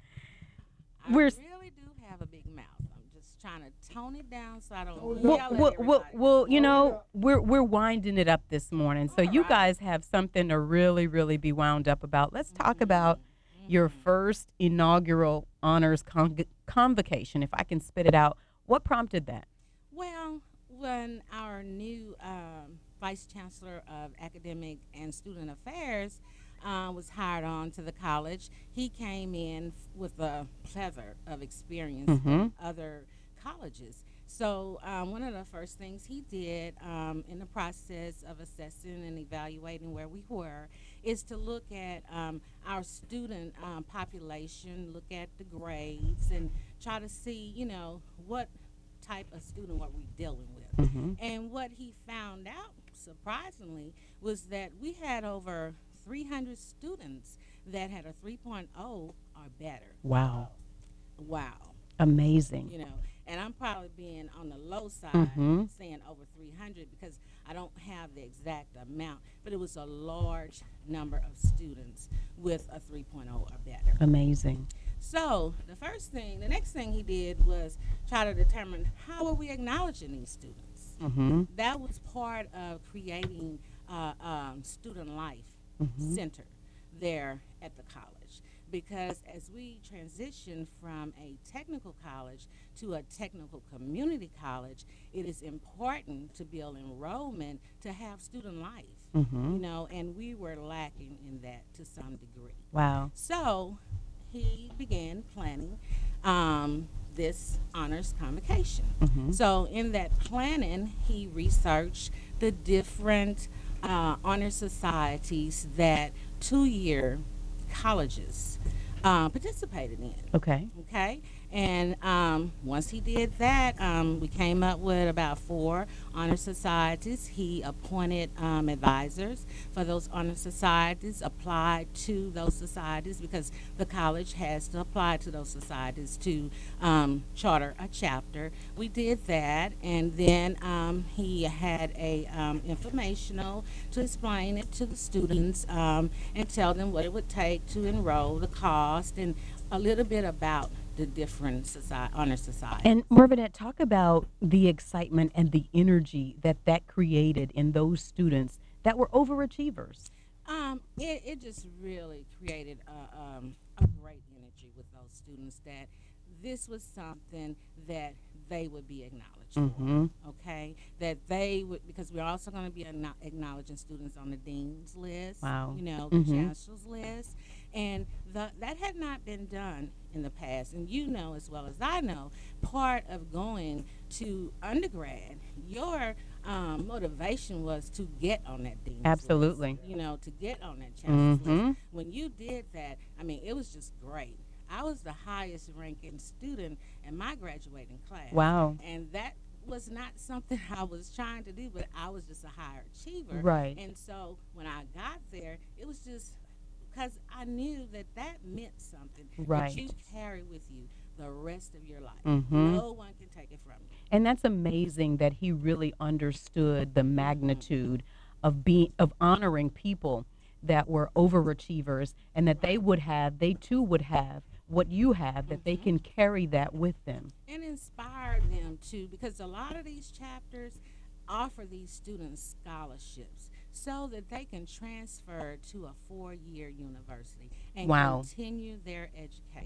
I We're really do have a big mouth. I'm just trying to tone it down so I don't well, yell at well, everybody. well, well, you know, we're we're winding it up this morning, so you guys have something to really, really be wound up about. Let's talk Mm-hmm. about your first inaugural honors con- convocation, if I can spit it out. What prompted that? Well, when our new um, Vice Chancellor of Academic and Student Affairs uh, was hired on to the college, he came in f- with a plethora of experience Mhm. from other colleges. So um, one of the first things he did um, in the process of assessing and evaluating where we were is to look at um, our student um, population, look at the grades, and try to see, you know, what type of student were we dealing with. Mhm. And what he found out, surprisingly, was that we had over three hundred students that had a three point oh or better. Wow. Wow. Amazing. You know, and I'm probably being on the low side, Mhm. saying over three hundred because I don't have the exact amount, but it was a large number of students with a three point oh or better. Amazing. So the first thing, the next thing he did was try to determine how are we acknowledging these students. Mhm. That was part of creating uh, um, student life Mhm. center there at the college. Because as we transition from a technical college to a technical community college, it is important to build enrollment to have student life, Mhm. you know, and we were lacking in that to some degree. Wow. So he began planning um, this honors convocation. Mhm. So in that planning, he researched the different uh, honor societies that two-year colleges uh, participated in. Okay. Okay. And um, once he did that, um, we came up with about four honor societies. He appointed um, advisors for those honor societies, applied to those societies because the college has to apply to those societies to um, charter a chapter. We did that, and then um, he had a um, informational to explain it to the students um, and tell them what it would take to enroll, the cost, and a little bit about the different society, honor society. And Marvinette, talk about the excitement and the energy that that created in those students that were overachievers. Um, it, it just really created a, um, a great energy with those students that this was something that they would be acknowledged Mhm. for, okay? That they would, because we're also going to be acknow- acknowledging students on the dean's list, Wow. you know, the Mhm. chancellor's list, and the, that had not been done in the past. And you know as well as I know, part of going to undergrad, your um, motivation was to get on that dean's Absolutely. list, you know, to get on that chancellor's Mhm. list. When you did that, I mean, it was just great. I was the highest ranking student in my graduating class. Wow. And that was not something I was trying to do, but I was just a higher achiever. Right. And so when I got there, it was just because I knew that that meant something Right. that you carry with you the rest of your life. Mhm. No one can take it from you. And that's amazing that he really understood the magnitude of being of honoring people that were overachievers, and that they would have, they too would have what you have, that they can carry that with them. And inspire them to, because a lot of these chapters offer these students scholarships so that they can transfer to a four-year university and Wow. continue their education.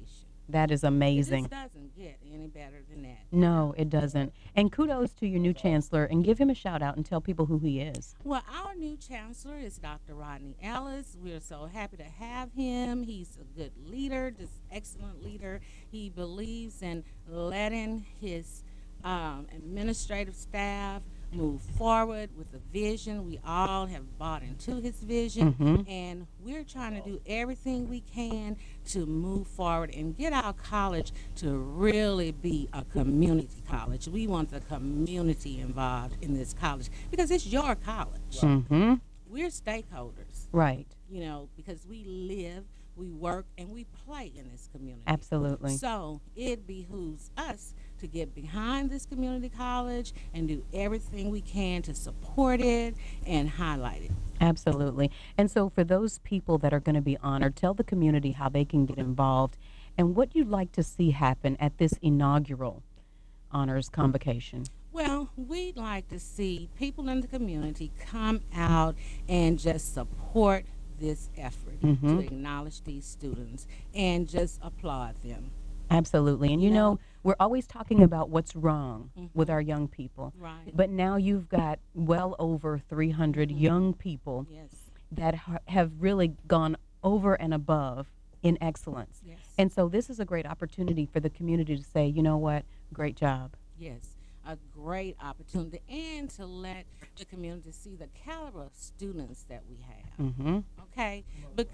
That is amazing. It just doesn't get any better than that. No, it doesn't. And kudos to your new chancellor, and give him a shout out and tell people who he is. Well, our new chancellor is Doctor Rodney Ellis. We're so happy to have him. He's a good leader, just excellent leader. He believes in letting his um, administrative staff move forward with a vision. We all have bought into his vision, Mhm. and we're trying to do everything we can to move forward and get our college to really be a community college. We want the community involved in this college because it's your college. Mm-hmm. We're stakeholders. Right. You know, because we live, we work, and we play in this community. Absolutely. So it behooves us to get behind this community college and do everything we can to support it and highlight it. Absolutely. And so for those people that are going to be honored, tell the community how they can get involved and what you'd like to see happen at this inaugural honors convocation. Well, we'd like to see people in the community come out and just support this effort Mhm. to acknowledge these students and just applaud them. Absolutely. And you know, we're always talking about what's wrong with our young people. Right. But now you've got well over three hundred young people Yes. that ha- have really gone over and above in excellence. Yes. And so this is a great opportunity for the community to say, you know what, great job. Yes, a great opportunity, and to let the community see the caliber of students that we have. Mm-hmm. Okay, Bec-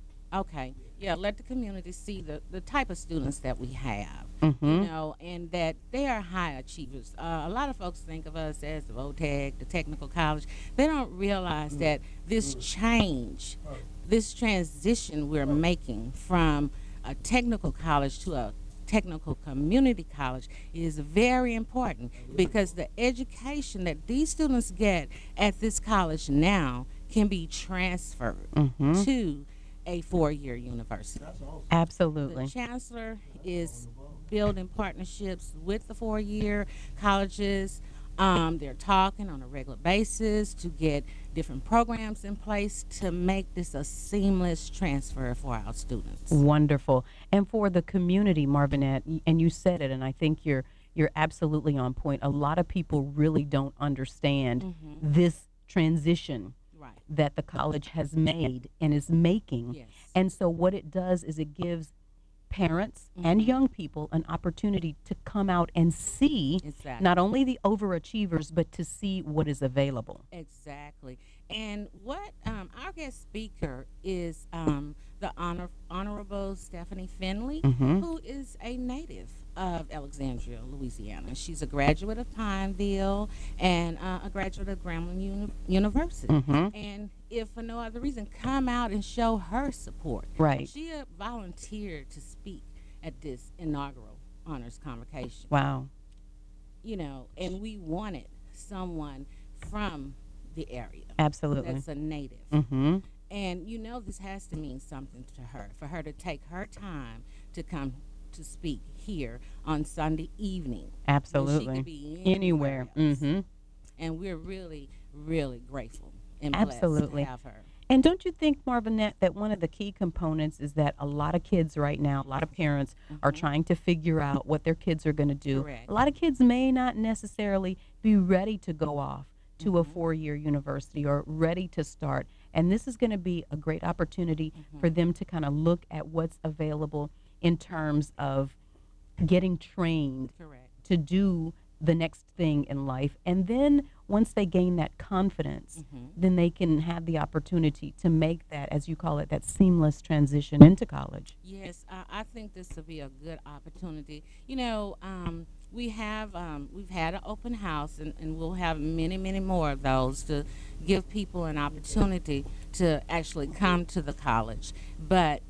okay, yeah, let the community see the, the type of students that we have. You Mhm. know, and that they are high achievers. Uh, a lot of folks think of us as the VOTEC, the technical college. They don't realize that this change, this transition we're making from a technical college to a technical community college is very important, because the education that these students get at this college now can be transferred Mhm. to a four-year university. Absolutely. The chancellor is building partnerships with the four-year colleges. Um, they're talking on a regular basis to get different programs in place to make this a seamless transfer for our students. Wonderful. And for the community, Marvinette, y- and you said it, and I think you're you're absolutely on point. A lot of people really don't understand Mhm. this transition Right. that the college has made and is making. Yes. And so what it does is it gives parents and young people an opportunity to come out and see Exactly. not only the overachievers, but to see what is available. Exactly. And what um, our guest speaker is um, the honor, Honorable Stephanie Finley, Mhm. who is a native of Alexandria, Louisiana. She's a graduate of Pineville and uh, a graduate of Grambling Uni- University. Mhm. And if for no other reason, come out and show her support. Right. She uh, volunteered to speak at this inaugural honors convocation. Wow. You know, and we wanted someone from the area. Absolutely. That's a native. Mhm. And you know this has to mean something to her, for her to take her time to come to speak here on Sunday evening. when Absolutely. She could be Anywhere. anywhere else. Mhm. And we're really, really grateful and blessed Absolutely. to have her. And don't you think, Marvinette, that one of the key components is that a lot of kids right now, a lot of parents are trying to figure out what their kids are going to do. Correct. A lot of kids may not necessarily be ready to go off to a four-year university or ready to start. And this is going to be a great opportunity for them to kind of look at what's available in terms of getting trained Correct. to do the next thing in life. And then once they gain that confidence, Mhm. then they can have the opportunity to make that, as you call it, that seamless transition into college. Yes, I, I think this will be a good opportunity. You know, um, we have um, we've had an open house, and, and we'll have many, many more of those to give people an opportunity to actually come to the college. But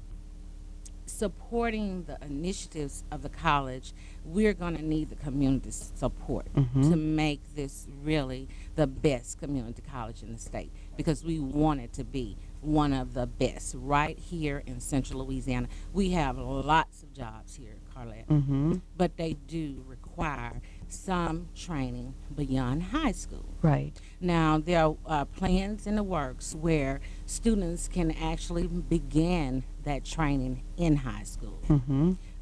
supporting the initiatives of the college, we're going to need the community's support Mhm. to make this really the best community college in the state, because we want it to be one of the best right here in central Louisiana. We have lots of jobs here, Carlette, Mhm. but they do require some training beyond high school. Right. Now, there are uh, plans in the works where students can actually begin that training in high school. Mhm.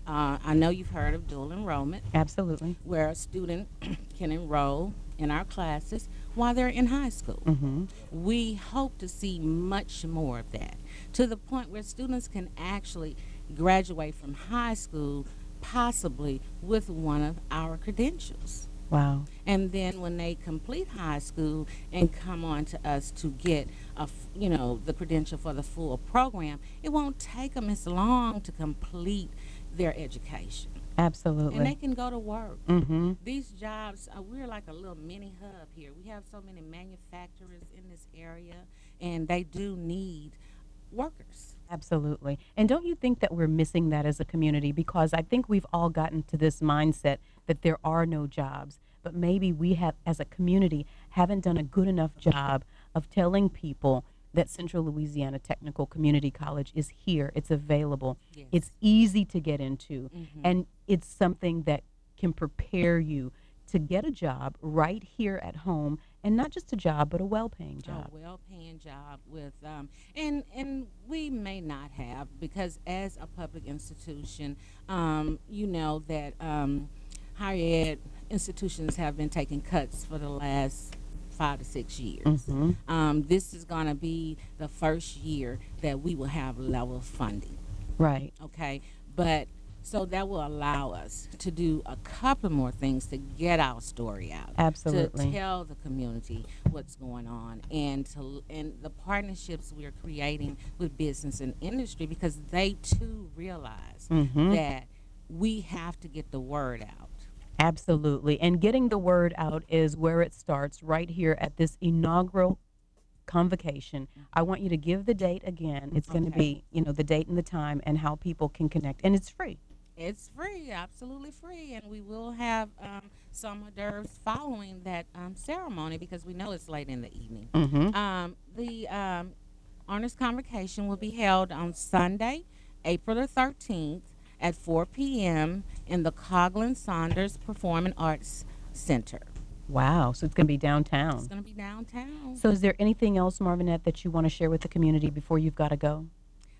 Uh, I know you've heard of dual enrollment. Absolutely. Where a student can enroll in our classes while they're in high school. Mm-hmm. We hope to see much more of that, to the point where students can actually graduate from high school possibly with one of our credentials. Wow. And then when they complete high school and come on to us to get a, f- you know, the credential for the full program, it won't take them as long to complete their education. Absolutely. And they can go to work. Mm-hmm. These jobs, uh, we're like a little mini hub here. We have so many manufacturers in this area, and they do need workers. Absolutely. And don't you think that we're missing that as a community? Because I think we've all gotten to this mindset that there are no jobs, but maybe we have, as a community, haven't done a good enough job of telling people that Central Louisiana Technical Community College is here. It's available. Yes. It's easy to get into. Mhm. And it's something that can prepare you to get a job right here at home, and not just a job, but a well-paying job. A well-paying job with, um, and and we may not have, because as a public institution, um, you know that um, higher ed institutions have been taking cuts for the last five to six years. Mm-hmm. Um, this is going to be the first year that we will have level funding. Right. Okay, but so that will allow us to do a couple more things to get our story out. Absolutely. To tell the community what's going on, and to and the partnerships we're creating with business and industry, because they too realize Mhm. that we have to get the word out. Absolutely. And getting the word out is where it starts, right here at this inaugural convocation. I want you to give the date again. It's going to Okay. be, you know, the date and the time and how people can connect. And it's free. It's free, absolutely free, and we will have um, some hors d'oeuvres following that um, ceremony, because we know it's late in the evening. Mhm. Um, the um, honors convocation will be held on Sunday, April the thirteenth at four p.m. in the Coughlin Saunders Performing Arts Center. Wow. So it's going to be downtown. It's going to be downtown. So is there anything else, Marvinette, that you want to share with the community before you've got to go?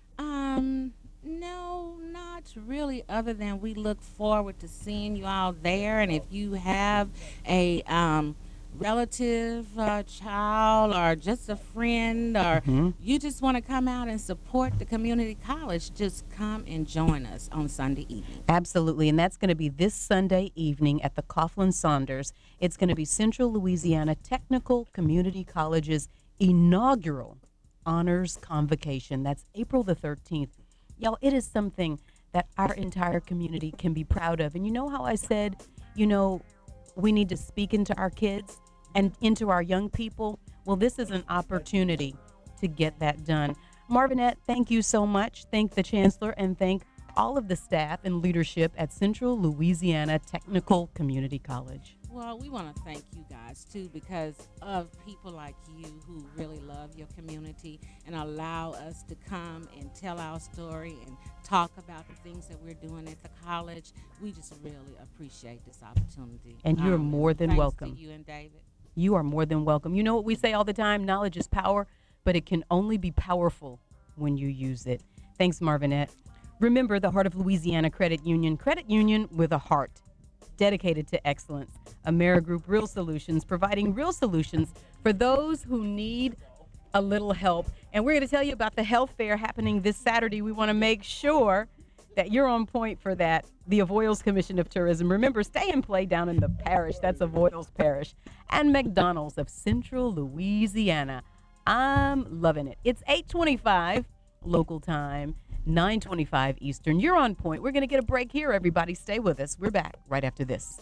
Um, no, not really, other than we look forward to seeing you all there. And if you have a um, relative, uh, child, or just a friend, or Mhm. you just want to come out and support the community college, just come and join us on Sunday evening. Absolutely, and that's going to be this Sunday evening at the Coughlin Saunders. It's going to be Central Louisiana Technical Community College's inaugural honors convocation. That's April the thirteenth. Y'all, it is something that our entire community can be proud of. And you know how I said, you know, we need to speak into our kids and into our young people? Well, this is an opportunity to get that done. Marvinette, thank you so much. Thank the Chancellor and thank all of the staff and leadership at Central Louisiana Technical Community College. Well, we want to thank you guys, too, because of people like you who really love your community and allow us to come and tell our story and talk about the things that we're doing at the college. We just really appreciate this opportunity. And you're Um, more than thanks welcome. to you and David. You are more than welcome. You know what we say all the time? Knowledge is power, but it can only be powerful when you use it. Thanks, Marvinette. Remember, the Heart of Louisiana Credit Union, credit union with a heart, dedicated to excellence. Amerigroup Real Solutions, providing real solutions for those who need a little help. And we're going to tell you about the health fair happening this Saturday. We want to make sure that you're on point for that. The Avoyelles Commission of Tourism. Remember, stay and play down in the parish. That's Avoyelles Parish. And McDonald's of Central Louisiana. I'm loving it. It's eight twenty-five local time, nine twenty-five Eastern. You're on point. We're going to get a break here, everybody. Stay with us. We're back right after this.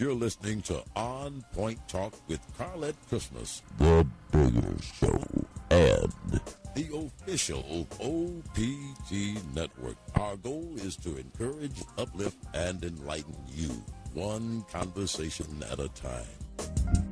You're listening to On Point Talk with Carlette Christmas, the Bigger Show, and the official O P T Network. Our goal is to encourage, uplift, and enlighten you, one conversation at a time.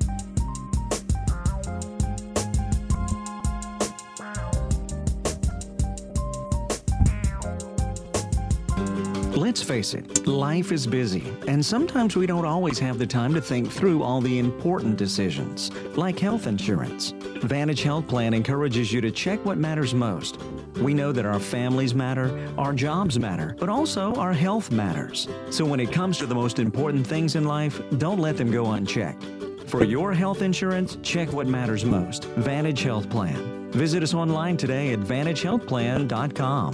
Let's face it, life is busy, and sometimes we don't always have the time to think through all the important decisions, like health insurance. Vantage Health Plan encourages you to check what matters most. We know that our families matter, our jobs matter, but also our health matters. So when it comes to the most important things in life, don't let them go unchecked. For your health insurance, check what matters most. Vantage Health Plan. Visit us online today at vantage health plan dot com.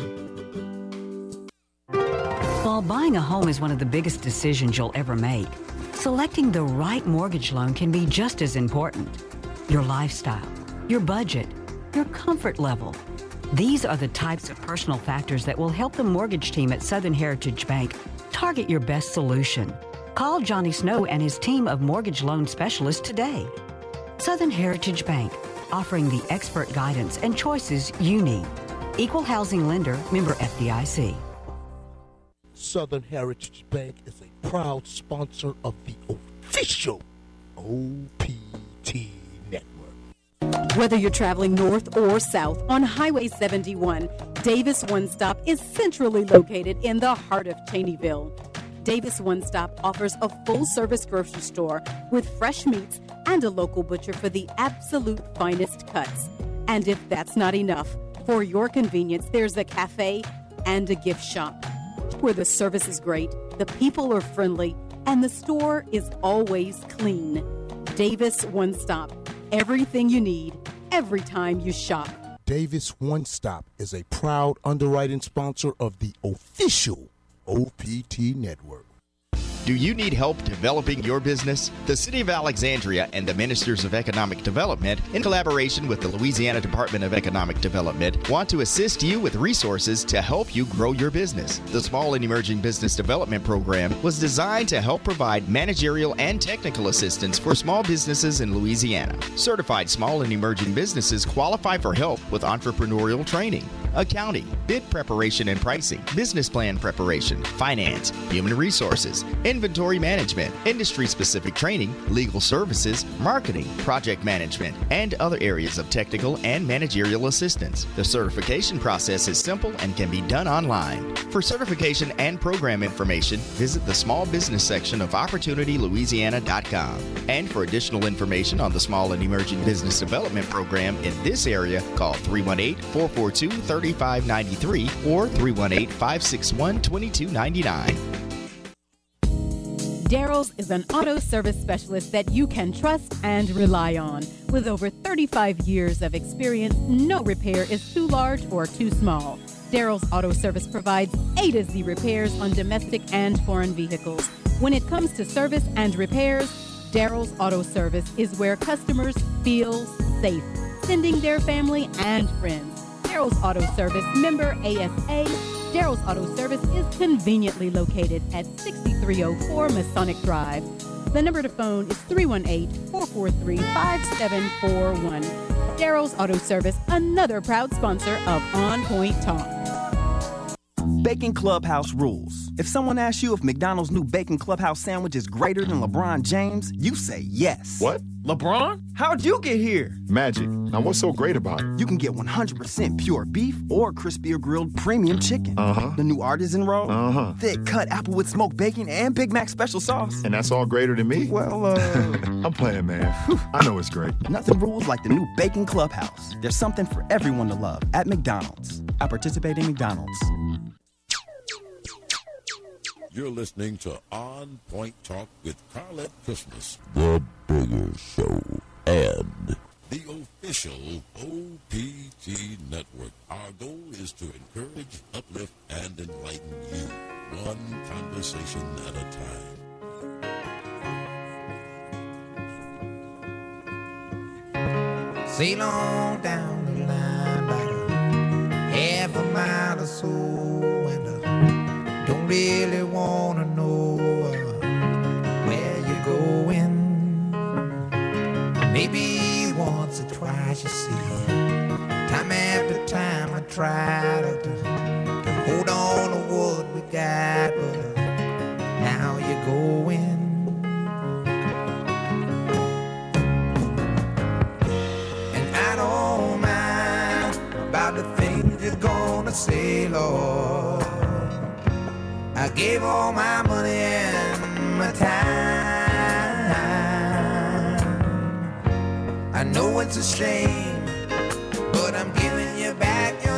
While buying a home is one of the biggest decisions you'll ever make, selecting the right mortgage loan can be just as important. Your lifestyle, your budget, your comfort level. These are the types of personal factors that will help the mortgage team at Southern Heritage Bank target your best solution. Call Johnny Snow and his team of mortgage loan specialists today. Southern Heritage Bank, offering the expert guidance and choices you need. Equal housing lender, member F D I C. Southern Heritage Bank is a proud sponsor of the official O P T Network. Whether you're traveling north or south on Highway seventy-one, Davis One Stop is centrally located in the heart of Cheneyville. Davis One Stop offers a full-service grocery store with fresh meats and a local butcher for the absolute finest cuts. And if that's not enough, for your convenience, there's a cafe and a gift shop where the service is great, the people are friendly, and the store is always clean. Davis One Stop. Everything you need, every time you shop. Davis One Stop is a proud underwriting sponsor of the official O P T Network. Do you need help developing your business? The City of Alexandria and the Ministers of Economic Development, in collaboration with the Louisiana Department of Economic Development, want to assist you with resources to help you grow your business. The Small and Emerging Business Development Program was designed to help provide managerial and technical assistance for small businesses in Louisiana. Certified small and emerging businesses qualify for help with entrepreneurial training, accounting, bid preparation and pricing, business plan preparation, finance, human resources, inventory management, industry-specific training, legal services, marketing, project management, and other areas of technical and managerial assistance. The certification process is simple and can be done online. For certification and program information, visit the small business section of opportunity louisiana dot com. And for additional information on the Small and Emerging Business Development Program in this area, call three one eight, four four two, three five nine three or three one eight, five six one, two two nine nine. Daryl's is an auto service specialist that you can trust and rely on. With over thirty-five years of experience, no repair is too large or too small. Daryl's Auto Service provides A to Z repairs on domestic and foreign vehicles. When it comes to service and repairs, Daryl's Auto Service is where customers feel safe, sending their family and friends. Daryl's Auto Service, member A S A. Daryl's Auto Service is conveniently located at sixty-three oh four Masonic Drive. The number to phone is three one eight, four four three, five seven four one. Daryl's Auto Service, another proud sponsor of On Point Talk. Bacon Clubhouse rules. If someone asks you if McDonald's new Bacon Clubhouse sandwich is greater than LeBron James, you say yes. What? LeBron? How'd you get here? Magic. Now what's so great about it? You can get one hundred percent pure beef or crispy or grilled premium chicken. Uh-huh. The new artisan roll. Uh-huh. Thick cut Applewood smoked bacon and Big Mac special sauce. And that's all greater than me? Well, uh... I'm playing, man. Whew. I know it's great. Nothing rules like the new Bacon Clubhouse. There's something for everyone to love at McDonald's. I participate in McDonald's. You're listening to On Point Talk with Carlette Christmas, the Bigger Show, and the official O P T Network. Our goal is to encourage, uplift, and enlighten you, one conversation at a time. Sail on down the line by the half a mile or so, and uh, don't really wanna know uh, where you're going. try to, to hold on to what we got, but uh, now you're going. And I don't mind about the things you're gonna say, Lord. I gave all my money and my time. I know it's a shame, but I'm giving you back your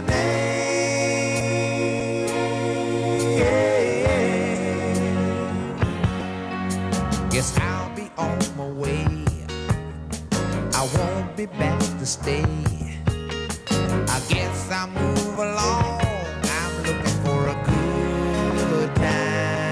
name. Guess I'll be on my way. I won't be back to stay. I guess I'll move along. I'm looking for a good time.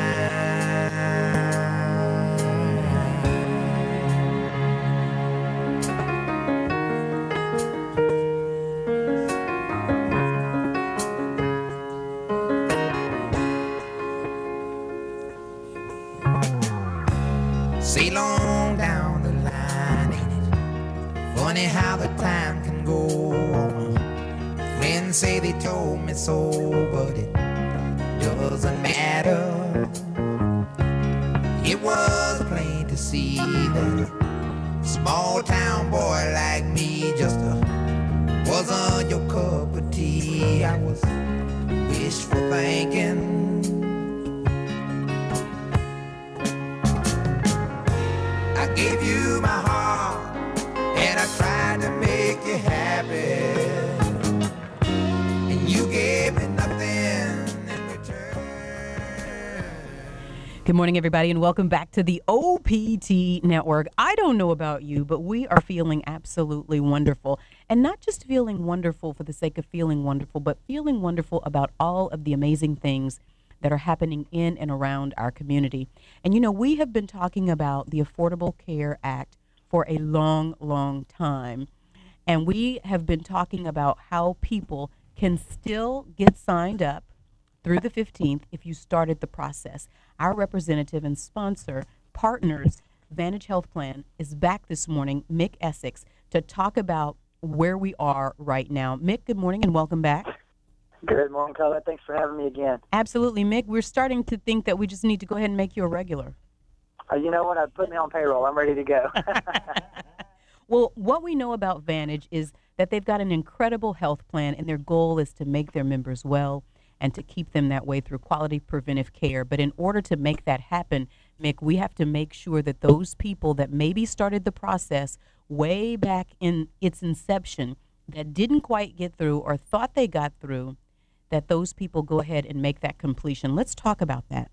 Sail on down the line, ain't it funny how the time can go on? Friends say they told me so, but it doesn't matter. It was plain to see that a small town boy like me just uh, wasn't your cup of tea. I was wishful thinking. I gave you my heart and I tried to make you happy, and you gave me nothing in return. Good morning, everybody, and welcome back to the O P T Network. I don't know about you, but we are feeling absolutely wonderful. And not just feeling wonderful for the sake of feeling wonderful, but feeling wonderful about all of the amazing things that are happening in and around our community. And, you know, we have been talking about the Affordable Care Act for a long, long time. And we have been talking about how people can still get signed up through the fifteenth if you started the process. Our representative and sponsor, Partners Vantage Health Plan, is back this morning, Mick Essex, to talk about where we are right now. Mick, good morning and welcome back. Good morning, Colette. Thanks for having me again. Absolutely, Mick. We're starting to think that we just need to go ahead and make you a regular. Uh, you know what? Uh, put me on payroll. I'm ready to go. Well, what we know about Vantage is that they've got an incredible health plan, and their goal is to make their members well and to keep them that way through quality preventive care. But in order to make that happen, Mick, we have to make sure that those people that maybe started the process way back in its inception that didn't quite get through or thought they got through, that those people go ahead and make that completion. Let's talk about that.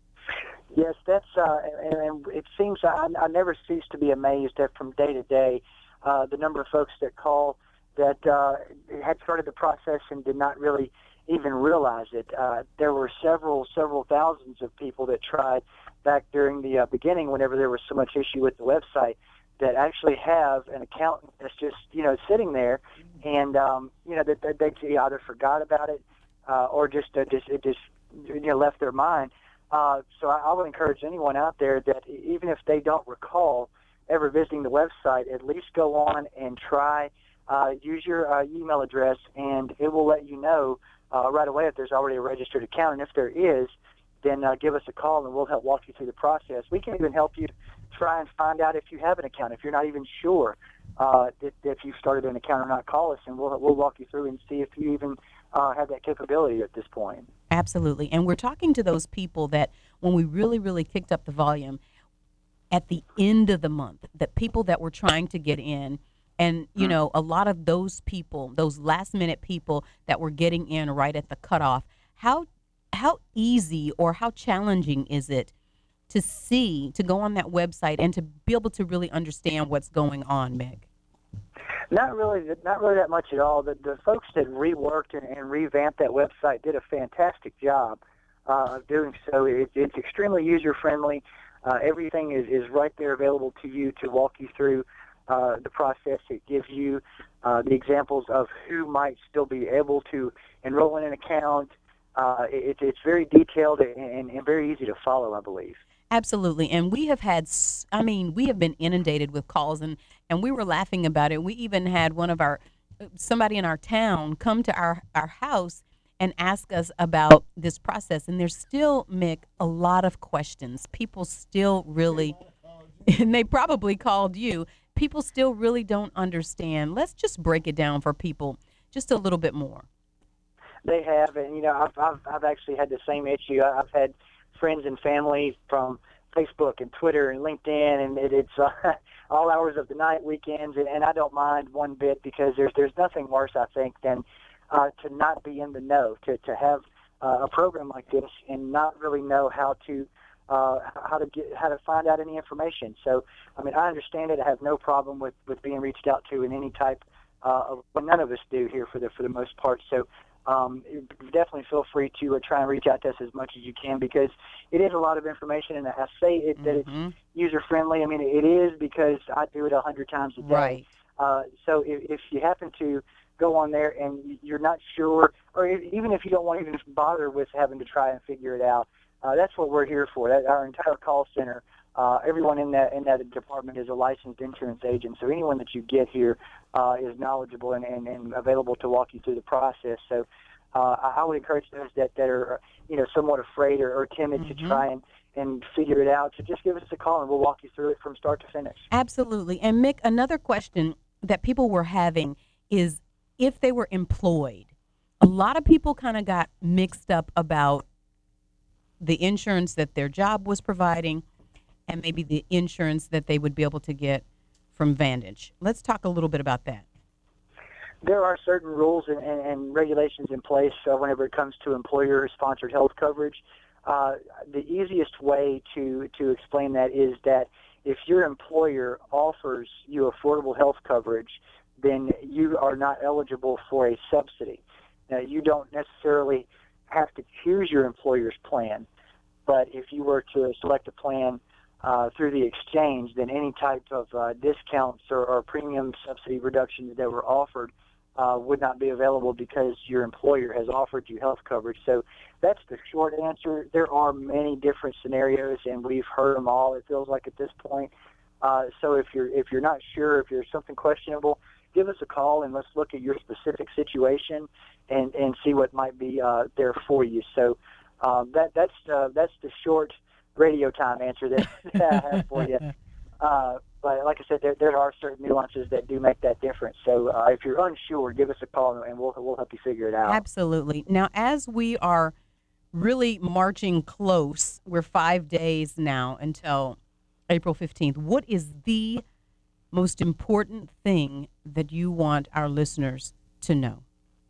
Yes, that's, uh, and, and it seems I, I never cease to be amazed at from day to day uh, the number of folks that call that uh, had started the process and did not really even realize it. Uh, there were several, several thousands of people that tried back during the uh, beginning whenever there was so much issue with the website that actually have an account that's just, you know, sitting there and, um, you know, that, that they either forgot about it uh, or just, uh, just, it just, you know, left their mind. Uh, so I, I would encourage anyone out there that even if they don't recall ever visiting the website, at least go on and try, uh, use your uh, email address, and it will let you know uh, right away if there's already a registered account. And if there is, then uh, give us a call and we'll help walk you through the process. We can even help you try and find out if you have an account. If you're not even sure uh, that, that if you've started an account or not, call us and we'll, we'll walk you through and see if you even uh, have that capability at this point. Absolutely. And we're talking to those people that when we really, really kicked up the volume at the end of the month, that people that were trying to get in, and, you mm. know, a lot of those people, those last minute people that were getting in right at the cutoff, how how easy or how challenging is it to see, to go on that website and to be able to really understand what's going on, Meg? Not really, not really that much at all. The, the folks that reworked and, and revamped that website did a fantastic job uh, of doing so. It, it's extremely user-friendly. Uh, everything is, is right there available to you to walk you through uh, the process. It gives you uh, the examples of who might still be able to enroll in an account. Uh, it, it's very detailed and, and very easy to follow, I believe. Absolutely. And we have had, I mean, we have been inundated with calls, and, and we were laughing about it. We even had one of our somebody in our town come to our, our house and ask us about this process. And there's still, Mick, a lot of questions. People still really, and they probably called you, people still really don't understand. Let's just break it down for people just a little bit more. They have, and, you know, I've, I've, I've actually had the same issue. I've had friends and family from Facebook and Twitter and LinkedIn, and it, it's uh, all hours of the night, weekends, and, and I don't mind one bit, because there's there's nothing worse, I think, than uh, to not be in the know, to, to have uh, a program like this and not really know how to uh, how to get how to find out any information. So, I mean, I understand it. I have no problem with, with being reached out to in any type uh, of, well, none of us do here for the for the most part. So. Um, definitely feel free to uh, try and reach out to us as much as you can, because it is a lot of information, and I say it, that Mm-hmm. it's user-friendly. I mean, it is, because I do it a hundred times a day. Right. Uh, so if, if you happen to go on there and you're not sure, or if, even if you don't want to even bother with having to try and figure it out, uh, that's what we're here for. That, our entire call center, uh, everyone in that in that department is a licensed insurance agent. So anyone that you get here uh, is knowledgeable and, and, and available to walk you through the process. So uh, I would encourage those that, that are, you know, somewhat afraid or, or timid Mm-hmm. to try and, and figure it out, to just give us a call and we'll walk you through it from start to finish. Absolutely. And Mick, another question that people were having is if they were employed. A lot of people kind of got mixed up about the insurance that their job was providing and maybe the insurance that they would be able to get from Vantage. Let's talk a little bit about that. There are certain rules and, and, and regulations in place uh, whenever it comes to employer-sponsored health coverage. Uh, the easiest way to, to explain that is that if your employer offers you affordable health coverage, then you are not eligible for a subsidy. Now, you don't necessarily have to choose your employer's plan, but if you were to select a plan uh, through the exchange, then any type of uh, discounts or, or premium subsidy reductions that were offered uh, would not be available because your employer has offered you health coverage. So that's the short answer. There are many different scenarios, and we've heard them all, it feels like, at this point. Uh, so if you're if you're not sure, if there's something questionable, give us a call and let's look at your specific situation and, and see what might be uh, there for you. So um, that that's uh, that's the short radio time answer that, that I have for you. Uh, but like I said, there, there are certain nuances that do make that difference. So uh, if you're unsure, give us a call and we'll we'll help you figure it out. Absolutely. Now, as we are really marching close, we're five days now until April fifteenth. What is the most important thing that you want our listeners to know?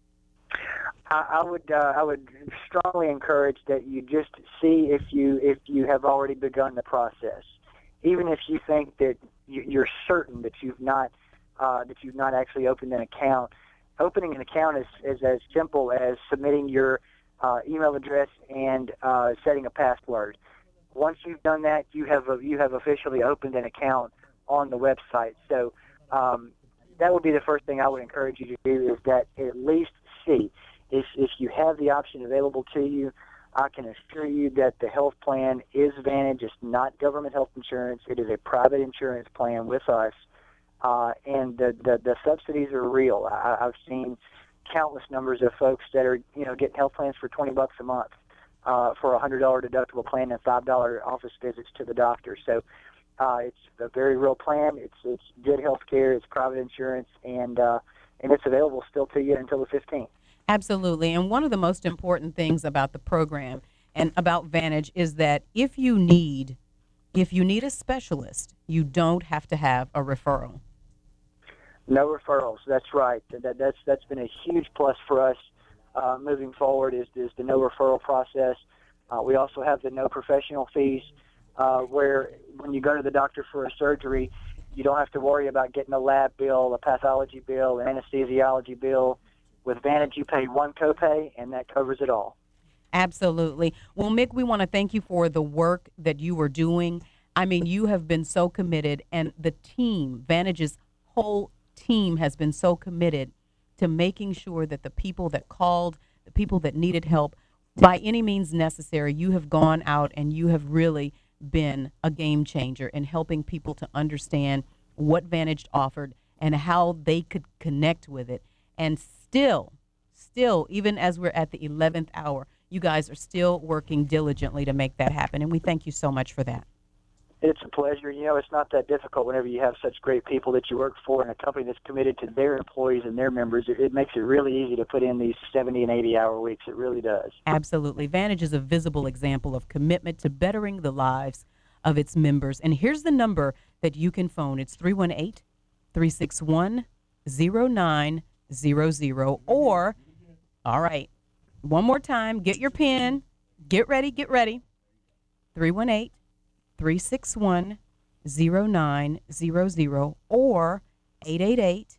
I, I would uh, I would strongly encourage that you just see if you if you have already begun the process, even if you think that you, you're certain that you've not uh, that you've not actually opened an account. Opening an account is, is as simple as submitting your uh, email address and uh, setting a password. Once you've done that, you have a, you have officially opened an account on the website. So um, that would be the first thing I would encourage you to do, is that at least see. If, if you have the option available to you, I can assure you that the health plan is Vantage. It's not government health insurance. It is a private insurance plan with us, uh, and the, the, the subsidies are real. I, I've seen countless numbers of folks that are, you know, getting health plans for twenty bucks a month uh, for a one hundred dollars deductible plan and five dollars office visits to the doctor. So uh, it's a very real plan. It's it's good health care. It's private insurance, and uh, and it's available still to you until the fifteenth. Absolutely. And one of the most important things about the program and about Vantage is that if you need if you need a specialist, you don't have to have a referral. No referrals. That's right. That, that's that's been a huge plus for us uh, moving forward. Is is the no referral process. Uh, we also have the no professional fees, uh, where when you go to the doctor for a surgery, you don't have to worry about getting a lab bill, a pathology bill, an anesthesiology bill. With Vantage, you pay one copay, and that covers it all. Absolutely. Well, Mick, we want to thank you for the work that you are doing. I mean, you have been so committed, and the team, Vantage's whole team, has been so committed to making sure that the people that called, the people that needed help, by any means necessary, you have gone out and you have really been a game changer in helping people to understand what Vantage offered and how they could connect with it. And still, still, even as we're at the eleventh hour, you guys are still working diligently to make that happen. And we thank you so much for that. It's a pleasure. You know, it's not that difficult whenever you have such great people that you work for and a company that's committed to their employees and their members. It, it makes it really easy to put in these seventy and eighty hour weeks. It really does. Absolutely. Vantage is a visible example of commitment to bettering the lives of its members. And here's the number that you can phone. It's three one eight, three six one, zero nine zero zero. Or, all right, one more time, get your pen. Get ready, get ready. three one eight, three six one, zero nine zero zero or eight eight eight,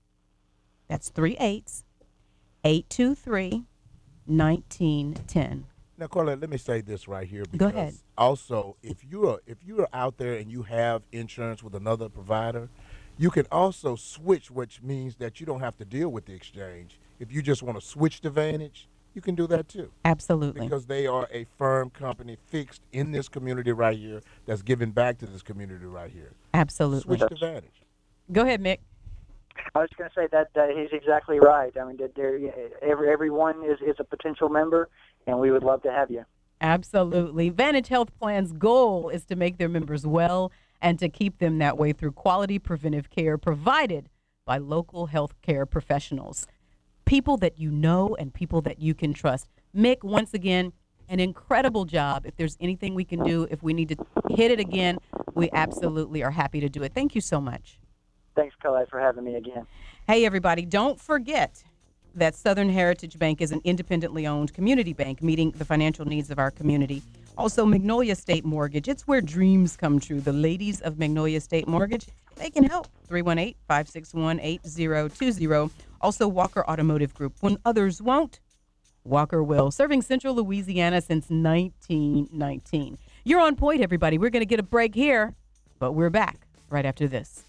that's three eights, eight two three, nineteen ten. Now, Carla, let me say this right here. Go ahead. Also, if you're if you're out there and you have insurance with another provider, you can also switch, which means that you don't have to deal with the exchange. If you just want to switch to Vantage, you can do that too. Absolutely. Because they are a firm company fixed in this community right here that's giving back to this community right here. Absolutely. Switch to Vantage. Go ahead, Mick. I was going to say that uh, he's exactly right. I mean, that there, every everyone is, is a potential member, and we would love to have you. Absolutely. Vantage Health Plan's goal is to make their members well and to keep them that way through quality preventive care provided by local health care professionals. People that you know and people that you can trust. Mick, once again, an incredible job. If there's anything we can do, if we need to hit it again, we absolutely are happy to do it. Thank you so much. Thanks, Colette, for having me again. Hey, everybody, don't forget that Southern Heritage Bank is an independently owned community bank meeting the financial needs of our community. Also, Magnolia State Mortgage. It's where dreams come true. The ladies of Magnolia State Mortgage, they can help. three one eight, five six one, eight zero two zero. Also, Walker Automotive Group. When others won't, Walker will. Serving Central Louisiana since nineteen nineteen. You're on point, everybody. We're going to get a break here, but we're back right after this.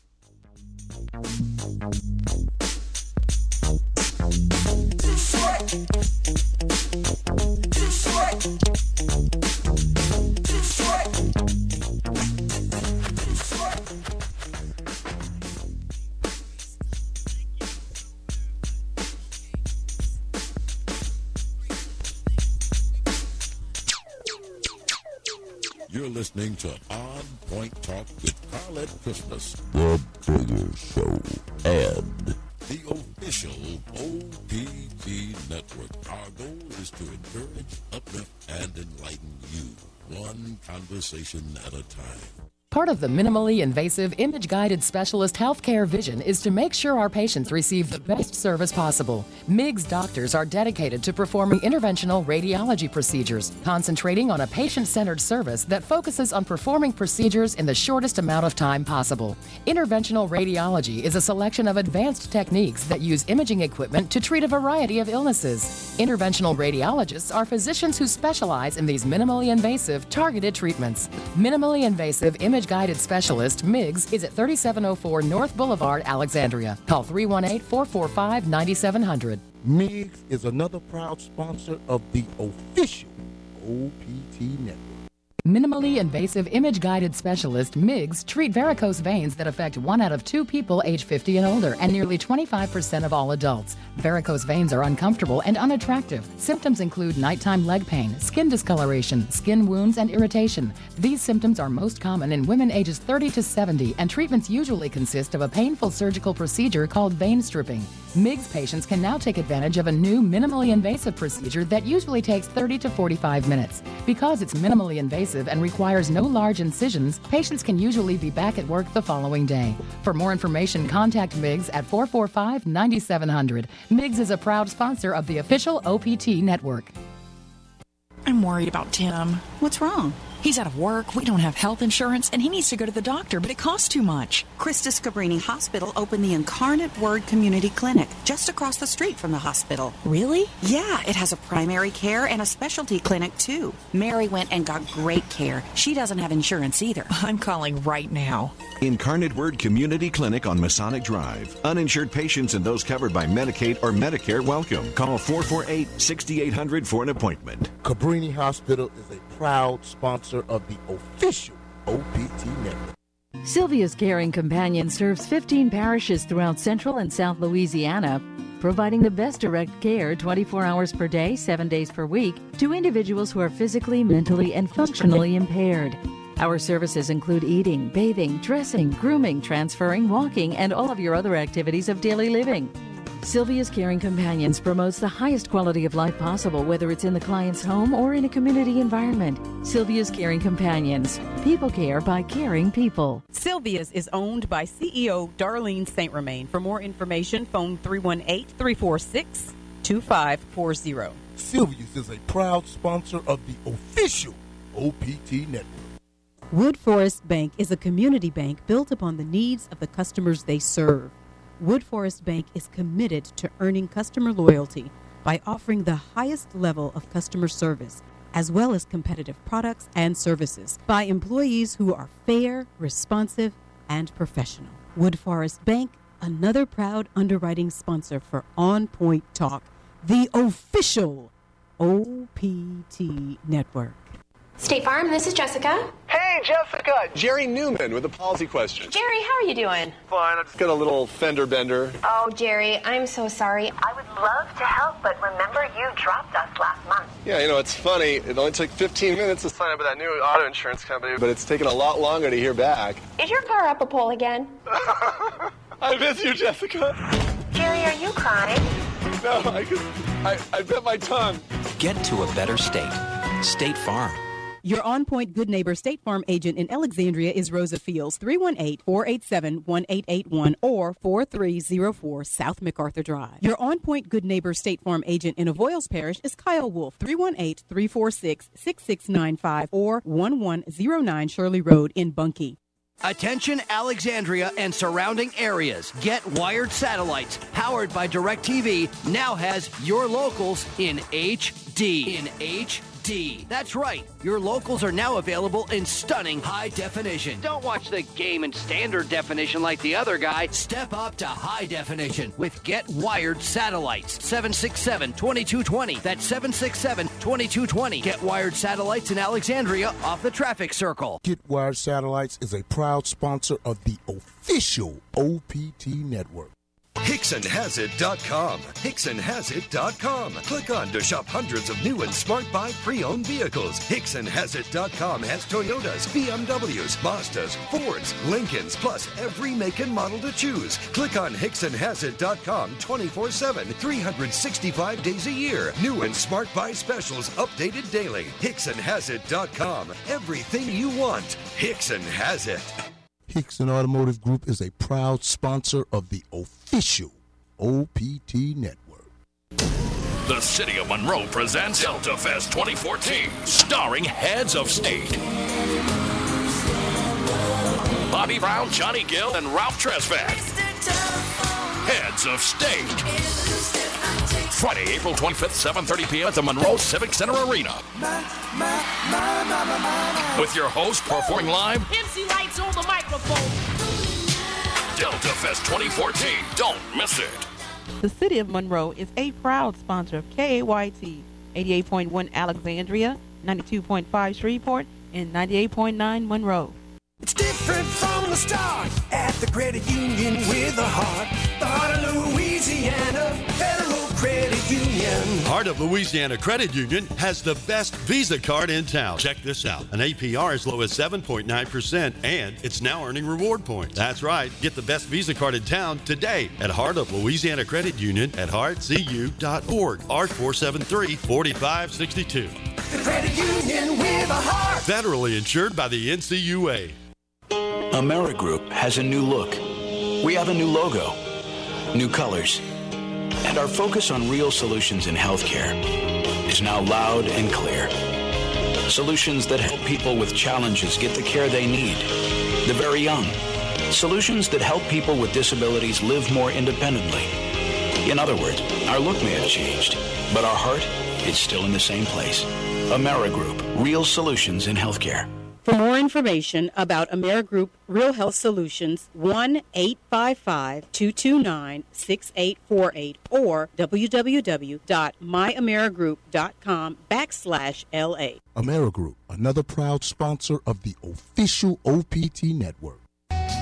You're listening to On Point Talk with Carlette Christmas, the Bigger Show, and the official O P T Network. Our goal is to encourage, uplift, and enlighten you, one conversation at a time. Part of the minimally invasive image-guided specialist healthcare vision is to make sure our patients receive the best service possible. M I G S doctors are dedicated to performing interventional radiology procedures, concentrating on a patient-centered service that focuses on performing procedures in the shortest amount of time possible. Interventional radiology is a selection of advanced techniques that use imaging equipment to treat a variety of illnesses. Interventional radiologists are physicians who specialize in these minimally invasive, targeted treatments. Minimally invasive image Guided Specialist, M I G S, is at thirty-seven oh four North Boulevard, Alexandria. Call three one eight, four four five, nine seven zero zero. M I G S is another proud sponsor of the official O P T Network. Minimally invasive image-guided specialist M I G S treat varicose veins that affect one out of two people age fifty and older and nearly twenty-five percent of all adults. Varicose veins are uncomfortable and unattractive. Symptoms include nighttime leg pain, skin discoloration, skin wounds, and irritation. These symptoms are most common in women ages thirty to seventy, and treatments usually consist of a painful surgical procedure called vein stripping. M I G S patients can now take advantage of a new minimally invasive procedure that usually takes thirty to forty-five minutes. Because it's minimally invasive and requires no large incisions, patients can usually be back at work the following day. For more information, contact M I G S at four four five, nine seven zero zero. M I G S is a proud sponsor of the official O P T Network. I'm worried about Tim. What's wrong? He's out of work, we don't have health insurance, and he needs to go to the doctor, but it costs too much. Christa Scabrini Hospital opened the Incarnate Word Community Clinic just across the street from the hospital. Really? Yeah, it has a primary care and a specialty clinic, too. Mary went and got great care. She doesn't have insurance either. I'm calling right now. Incarnate Word Community Clinic on Masonic Drive. Uninsured patients and those covered by Medicaid or Medicare welcome. Call four four eight, six eight zero zero for an appointment. Cabrini Hospital is a proud sponsor of the official O P T Network. Sylvia's Caring Companion serves fifteen parishes throughout central and south Louisiana, providing the best direct care twenty-four hours per day, seven days per week to individuals who are physically, mentally, and functionally impaired. Our services include eating, bathing, dressing, grooming, transferring, walking, and all of your other activities of daily living. Sylvia's Caring Companions promotes the highest quality of life possible, whether it's in the client's home or in a community environment. Sylvia's Caring Companions. People care by caring people. Sylvia's is owned by C E O Darlene Saint Romain. For more information, phone three one eight, three four six, two five four zero. Sylvia's is a proud sponsor of the official O P T Network. Wood Forest Bank is a community bank built upon the needs of the customers they serve. Wood Forest Bank is committed to earning customer loyalty by offering the highest level of customer service, as well as competitive products and services, by employees who are fair, responsive, and professional. Wood Forest Bank, another proud underwriting sponsor for On Point Talk, the official O P T Network. State Farm, this is Jessica. Hey, Jessica! Jerry Newman with a policy question. Jerry, how are you doing? Fine, I just got a little fender bender. Oh, Jerry, I'm so sorry. I would love to help, but remember you dropped us last month. Yeah, you know, it's funny. It only took fifteen minutes to sign up with that new auto insurance company, but it's taken a lot longer to hear back. Is your car up a pole again? I miss you, Jessica. Jerry, are you crying? No, I, could, I, I bit my tongue. Get to a better state. State Farm. Your On Point Good Neighbor State Farm agent in Alexandria is Rosa Fields, three one eight, four eight seven, one eight eight one or four three zero four South MacArthur Drive. Your On Point Good Neighbor State Farm agent in Avoyles Parish is Kyle Wolf, three one eight, three four six, six six nine five or one one zero nine Shirley Road in Bunkie. Attention Alexandria and surrounding areas. Get Wired Satellites, powered by DirecTV, now has your locals in H D. In H D. That's right. Your locals are now available in stunning high definition. Don't watch the game in standard definition like the other guy. Step up to high definition with Get Wired Satellites. seven six seven, two two two zero. That's seven six seven, two two two zero. Get Wired Satellites in Alexandria off the traffic circle. Get Wired Satellites is a proud sponsor of the official O P T Network. Hickson Has It dot com. Hickson Has It dot com. Click on to shop hundreds of new and smart buy pre-owned vehicles. Hickson Has It dot com has Toyotas, B M Ws, Mazdas, Fords, Lincolns, plus every make and model to choose. Click on Hickson Has It dot com twenty-four seven, three hundred sixty-five days a year. New and smart buy specials updated daily. Hickson Has It dot com. Everything you want. Hickson has it. Hickson Automotive Group is a proud sponsor of the official O P T Network. The City of Monroe presents Delta Fest twenty fourteen, starring Heads of State. Bobby Brown, Johnny Gill, and Ralph Tresvant. Heads of State. Friday, April twenty-fifth, seven thirty p.m. at the Monroe Civic Center Arena. With your host performing live, M C Lights on the microphone. Delta Fest twenty fourteen. Don't miss it. The City of Monroe is a proud sponsor of K A Y T, eighty-eight point one Alexandria, ninety-two point five Shreveport, and ninety-eight point nine Monroe. It's different from the start at the credit union with a heart. The heart of Louisiana, Federal Credit Union. Heart of Louisiana Credit Union has the best Visa card in town. Check this out. An A P R as low as seven point nine percent, and it's now earning reward points. That's right. Get the best Visa card in town today at Heart of Louisiana Credit Union at heart c u dot org. R four seven three, four five six two. The credit union with a heart. Federally insured by the N C U A. Amerigroup has a new look. We have a new logo, new colors, and our focus on real solutions in healthcare is now loud and clear. Solutions that help people with challenges get the care they need, the very young. Solutions that help people with disabilities live more independently. In other words, our look may have changed, but our heart is still in the same place. Amerigroup, real solutions in healthcare. For more information about Amerigroup Real Health Solutions, one eight five five, two two nine, six eight four eight or w w w dot my amerigroup dot com backslash L A. Amerigroup, another proud sponsor of the official O P T Network.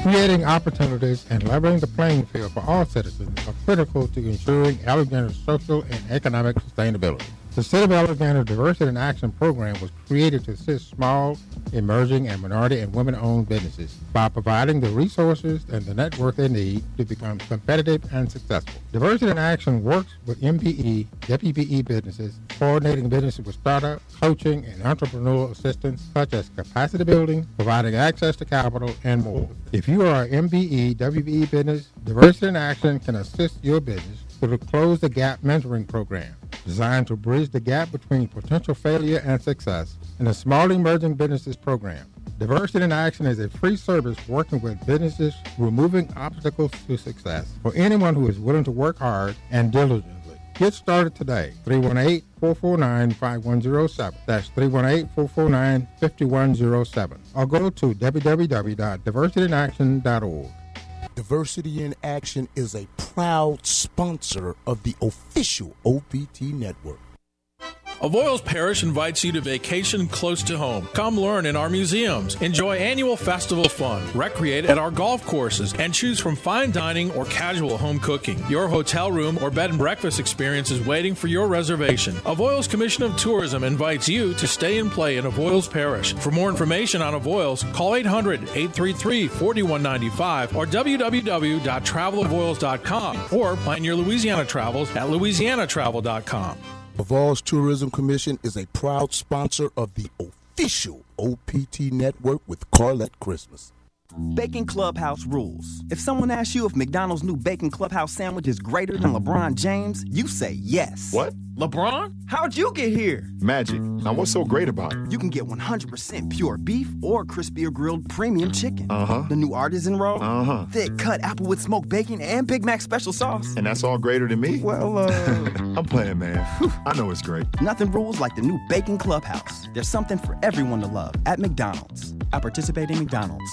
Creating opportunities and leveling the playing field for all citizens are critical to ensuring Alexander's social and economic sustainability. The City of Alexander Diversity in Action program was created to assist small, emerging, and minority and women-owned businesses by providing the resources and the network they need to become competitive and successful. Diversity in Action works with M B E, W B E businesses, coordinating businesses with startup, coaching, and entrepreneurial assistance such as capacity building, providing access to capital, and more. If you are an M B E, W B E business, Diversity in Action can assist your business through the Close the Gap mentoring program, designed to bridge the gap between potential failure and success, and the Small Emerging Businesses program. Diversity in Action is a free service working with businesses removing obstacles to success for anyone who is willing to work hard and diligently. Get started today. three one eight, four four nine, five one zero seven. That's three one eight, four four nine, five one zero seven. Or go to w w w dot diversity in action dot org. Diversity in Action is a proud sponsor of the official O P T network. Avoyelles Parish invites you to vacation close to home. Come learn in our museums, enjoy annual festival fun, recreate at our golf courses, and choose from fine dining or casual home cooking. Your hotel room or bed and breakfast experience is waiting for your reservation. Avoyelles Commission of Tourism invites you to stay and play in Avoyelles Parish. For more information on Avoyelles, call eight hundred, eight three three, four one nine five or w w w dot travel avoyelles dot com or plan your Louisiana travels at louisiana travel dot com. Avoyelles Tourism Commission is a proud sponsor of the official O P T network with Carlette Christmas. Bacon Clubhouse rules. If someone asks you if McDonald's new Bacon Clubhouse sandwich is greater than LeBron James, you say yes. What? LeBron? How'd you get here? Magic. Now what's so great about it? You can get one hundred percent pure beef or crispy or grilled premium chicken. Uh-huh. The new artisan roll. Uh-huh. Thick cut Applewood smoked bacon and Big Mac special sauce. And that's all greater than me? Well, uh... I'm playing, man. I know it's great. Nothing rules like the new Bacon Clubhouse. There's something for everyone to love at McDonald's. I participate in McDonald's.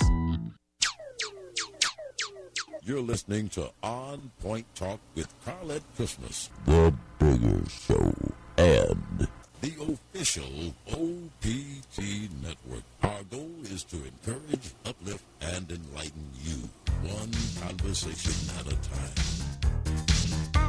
You're listening to On Point Talk with Carlette Christmas, the Bigger Show, and the official O P T network. Our goal is to encourage, uplift, and enlighten you, one conversation at a time.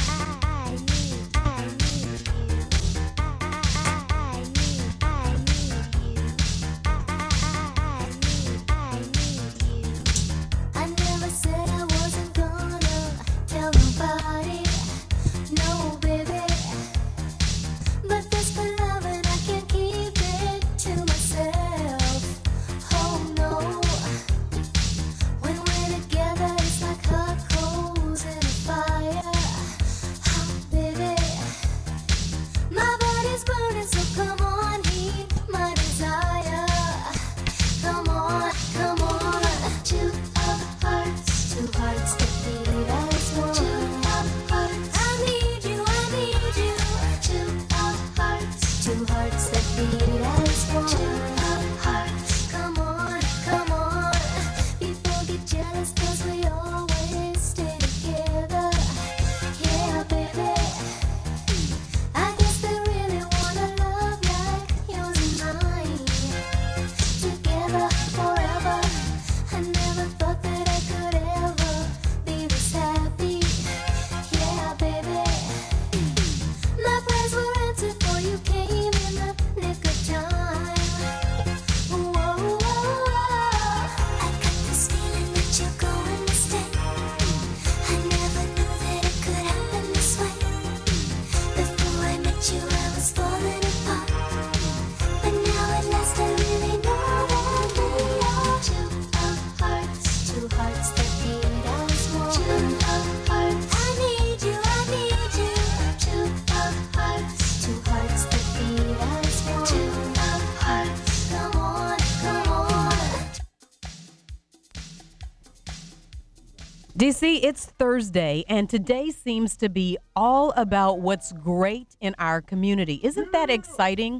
D C, it's Thursday, and today seems to be all about what's great in our community. Isn't that exciting?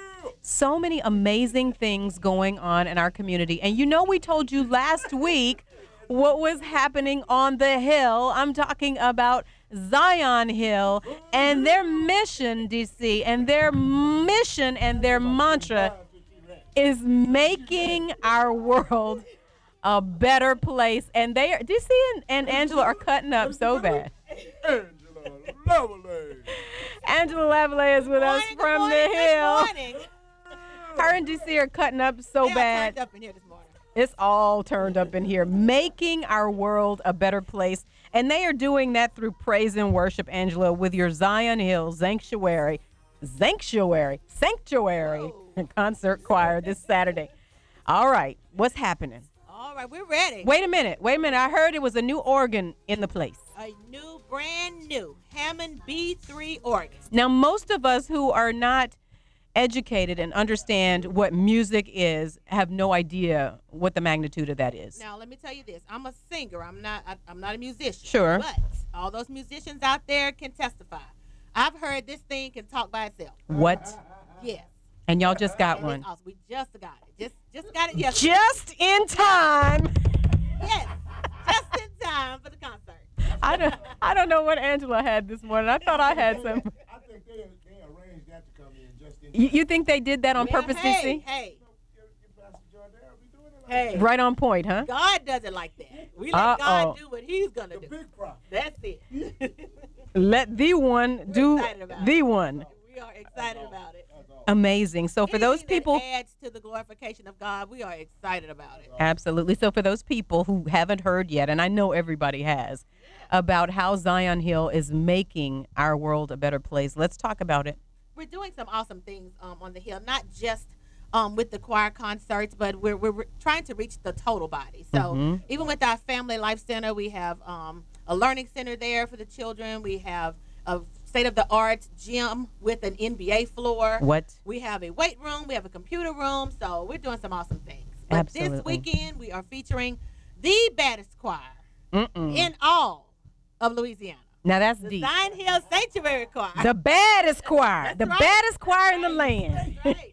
So many amazing things going on in our community. And you know, we told you last week what was happening on the Hill. I'm talking about Zion Hill and their mission, D C, and their mission and their mantra is making our world a better place. And they are, D C and, and Angela are cutting up so bad. Angela Lavalley. Angela Lavalley is with us Morning, from morning, the good hill. morning. Her and D C are cutting up so They are bad. turned up in here this morning. It's all turned up in here, making our world a better place. And they are doing that through praise and worship, Angela, with your Zion Hill Sanctuary, Sanctuary, Sanctuary concert choir this Saturday. All right, what's happening? All right, we're ready. Wait a minute, wait a minute. I heard it was a new organ in the place. A new, brand new Hammond B three organ. Now, most of us who are not educated and understand what music is have no idea what the magnitude of that is. Now, let me tell you this. I'm a singer. I'm not I, I'm not a musician. Sure. But all those musicians out there can testify. I've heard this thing can talk by itself. What? Yes. And y'all just got And one. it's awesome. We just got it. Just just got it yesterday. Just in time. Yes. Just in time for the concert. I don't, I don't know what Angela had this morning. I thought I had some. I think they, they arranged that to come in just in You, you think they did that on Yeah, purpose, hey, D C? Hey. Hey. Right on point, huh? God does it like that. We let Uh-oh. God do what he's going to do. That's it. Let the one do excited about the it. one. We are excited about it. Amazing. So for those Anything people, that adds to the glorification of God, we are excited about it. absolutely. So for those people who haven't heard yet, and I know everybody has, about how Zion Hill is making our world a better place, let's talk about it. We're doing some awesome things um, on the Hill, not just um, with the choir concerts, but we're, we're re- trying to reach the total body. So Mhm. even with our Family Life Center, we have um, a learning center there for the children. We have a state-of-the-art gym with an N B A floor. What? We have a weight room. We have a computer room. So we're doing some awesome things. But this Absolutely. weekend, we are featuring the baddest choir Mm-mm. in all of Louisiana. Now that's The deep. Zion Hill Sanctuary Choir. The baddest choir. That's the right. baddest choir in the land.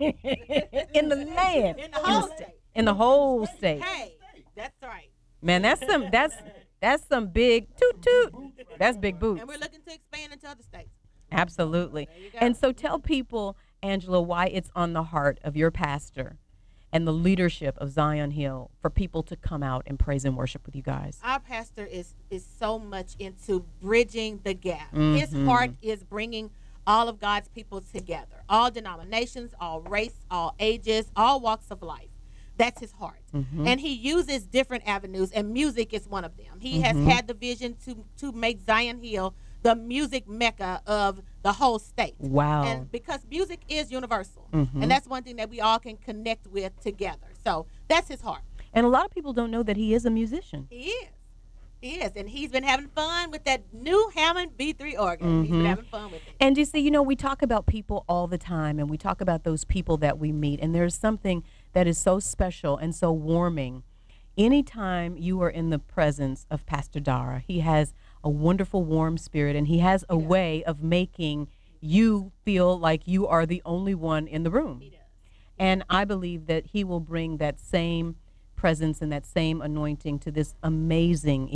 in the land. In the whole sta- state. in the whole state. Hey, that's right. Man, that's some that's that's some big toot toot. That's big boots. And we're looking to expand into other states. Absolutely. And so tell people, Angela, why it's on the heart of your pastor and the leadership of Zion Hill for people to come out and praise and worship with you guys. Our pastor is is so much into bridging the gap. His Mhm. heart is bringing all of God's people together, all denominations, all race, all ages, all walks of life. That's his heart. Mhm. And he uses different avenues, and music is one of them. He has Mhm. had the vision to to make Zion Hill the music mecca of the whole state. Wow. And because music is universal. Mhm. And that's one thing that we all can connect with together. So that's his heart. And a lot of people don't know that he is a musician. He is. He is. And he's been having fun with that new Hammond B three organ. He's been Mhm. having fun with it. And you see, you know, we talk about people all the time, and we talk about those people that we meet, and there's something that is so special and so warming. Anytime you are in the presence of Pastor Dara, he has a wonderful, warm spirit, and he has a way of making you feel like you are the only one in the room. And I believe that he will bring that same presence and that same anointing to this amazing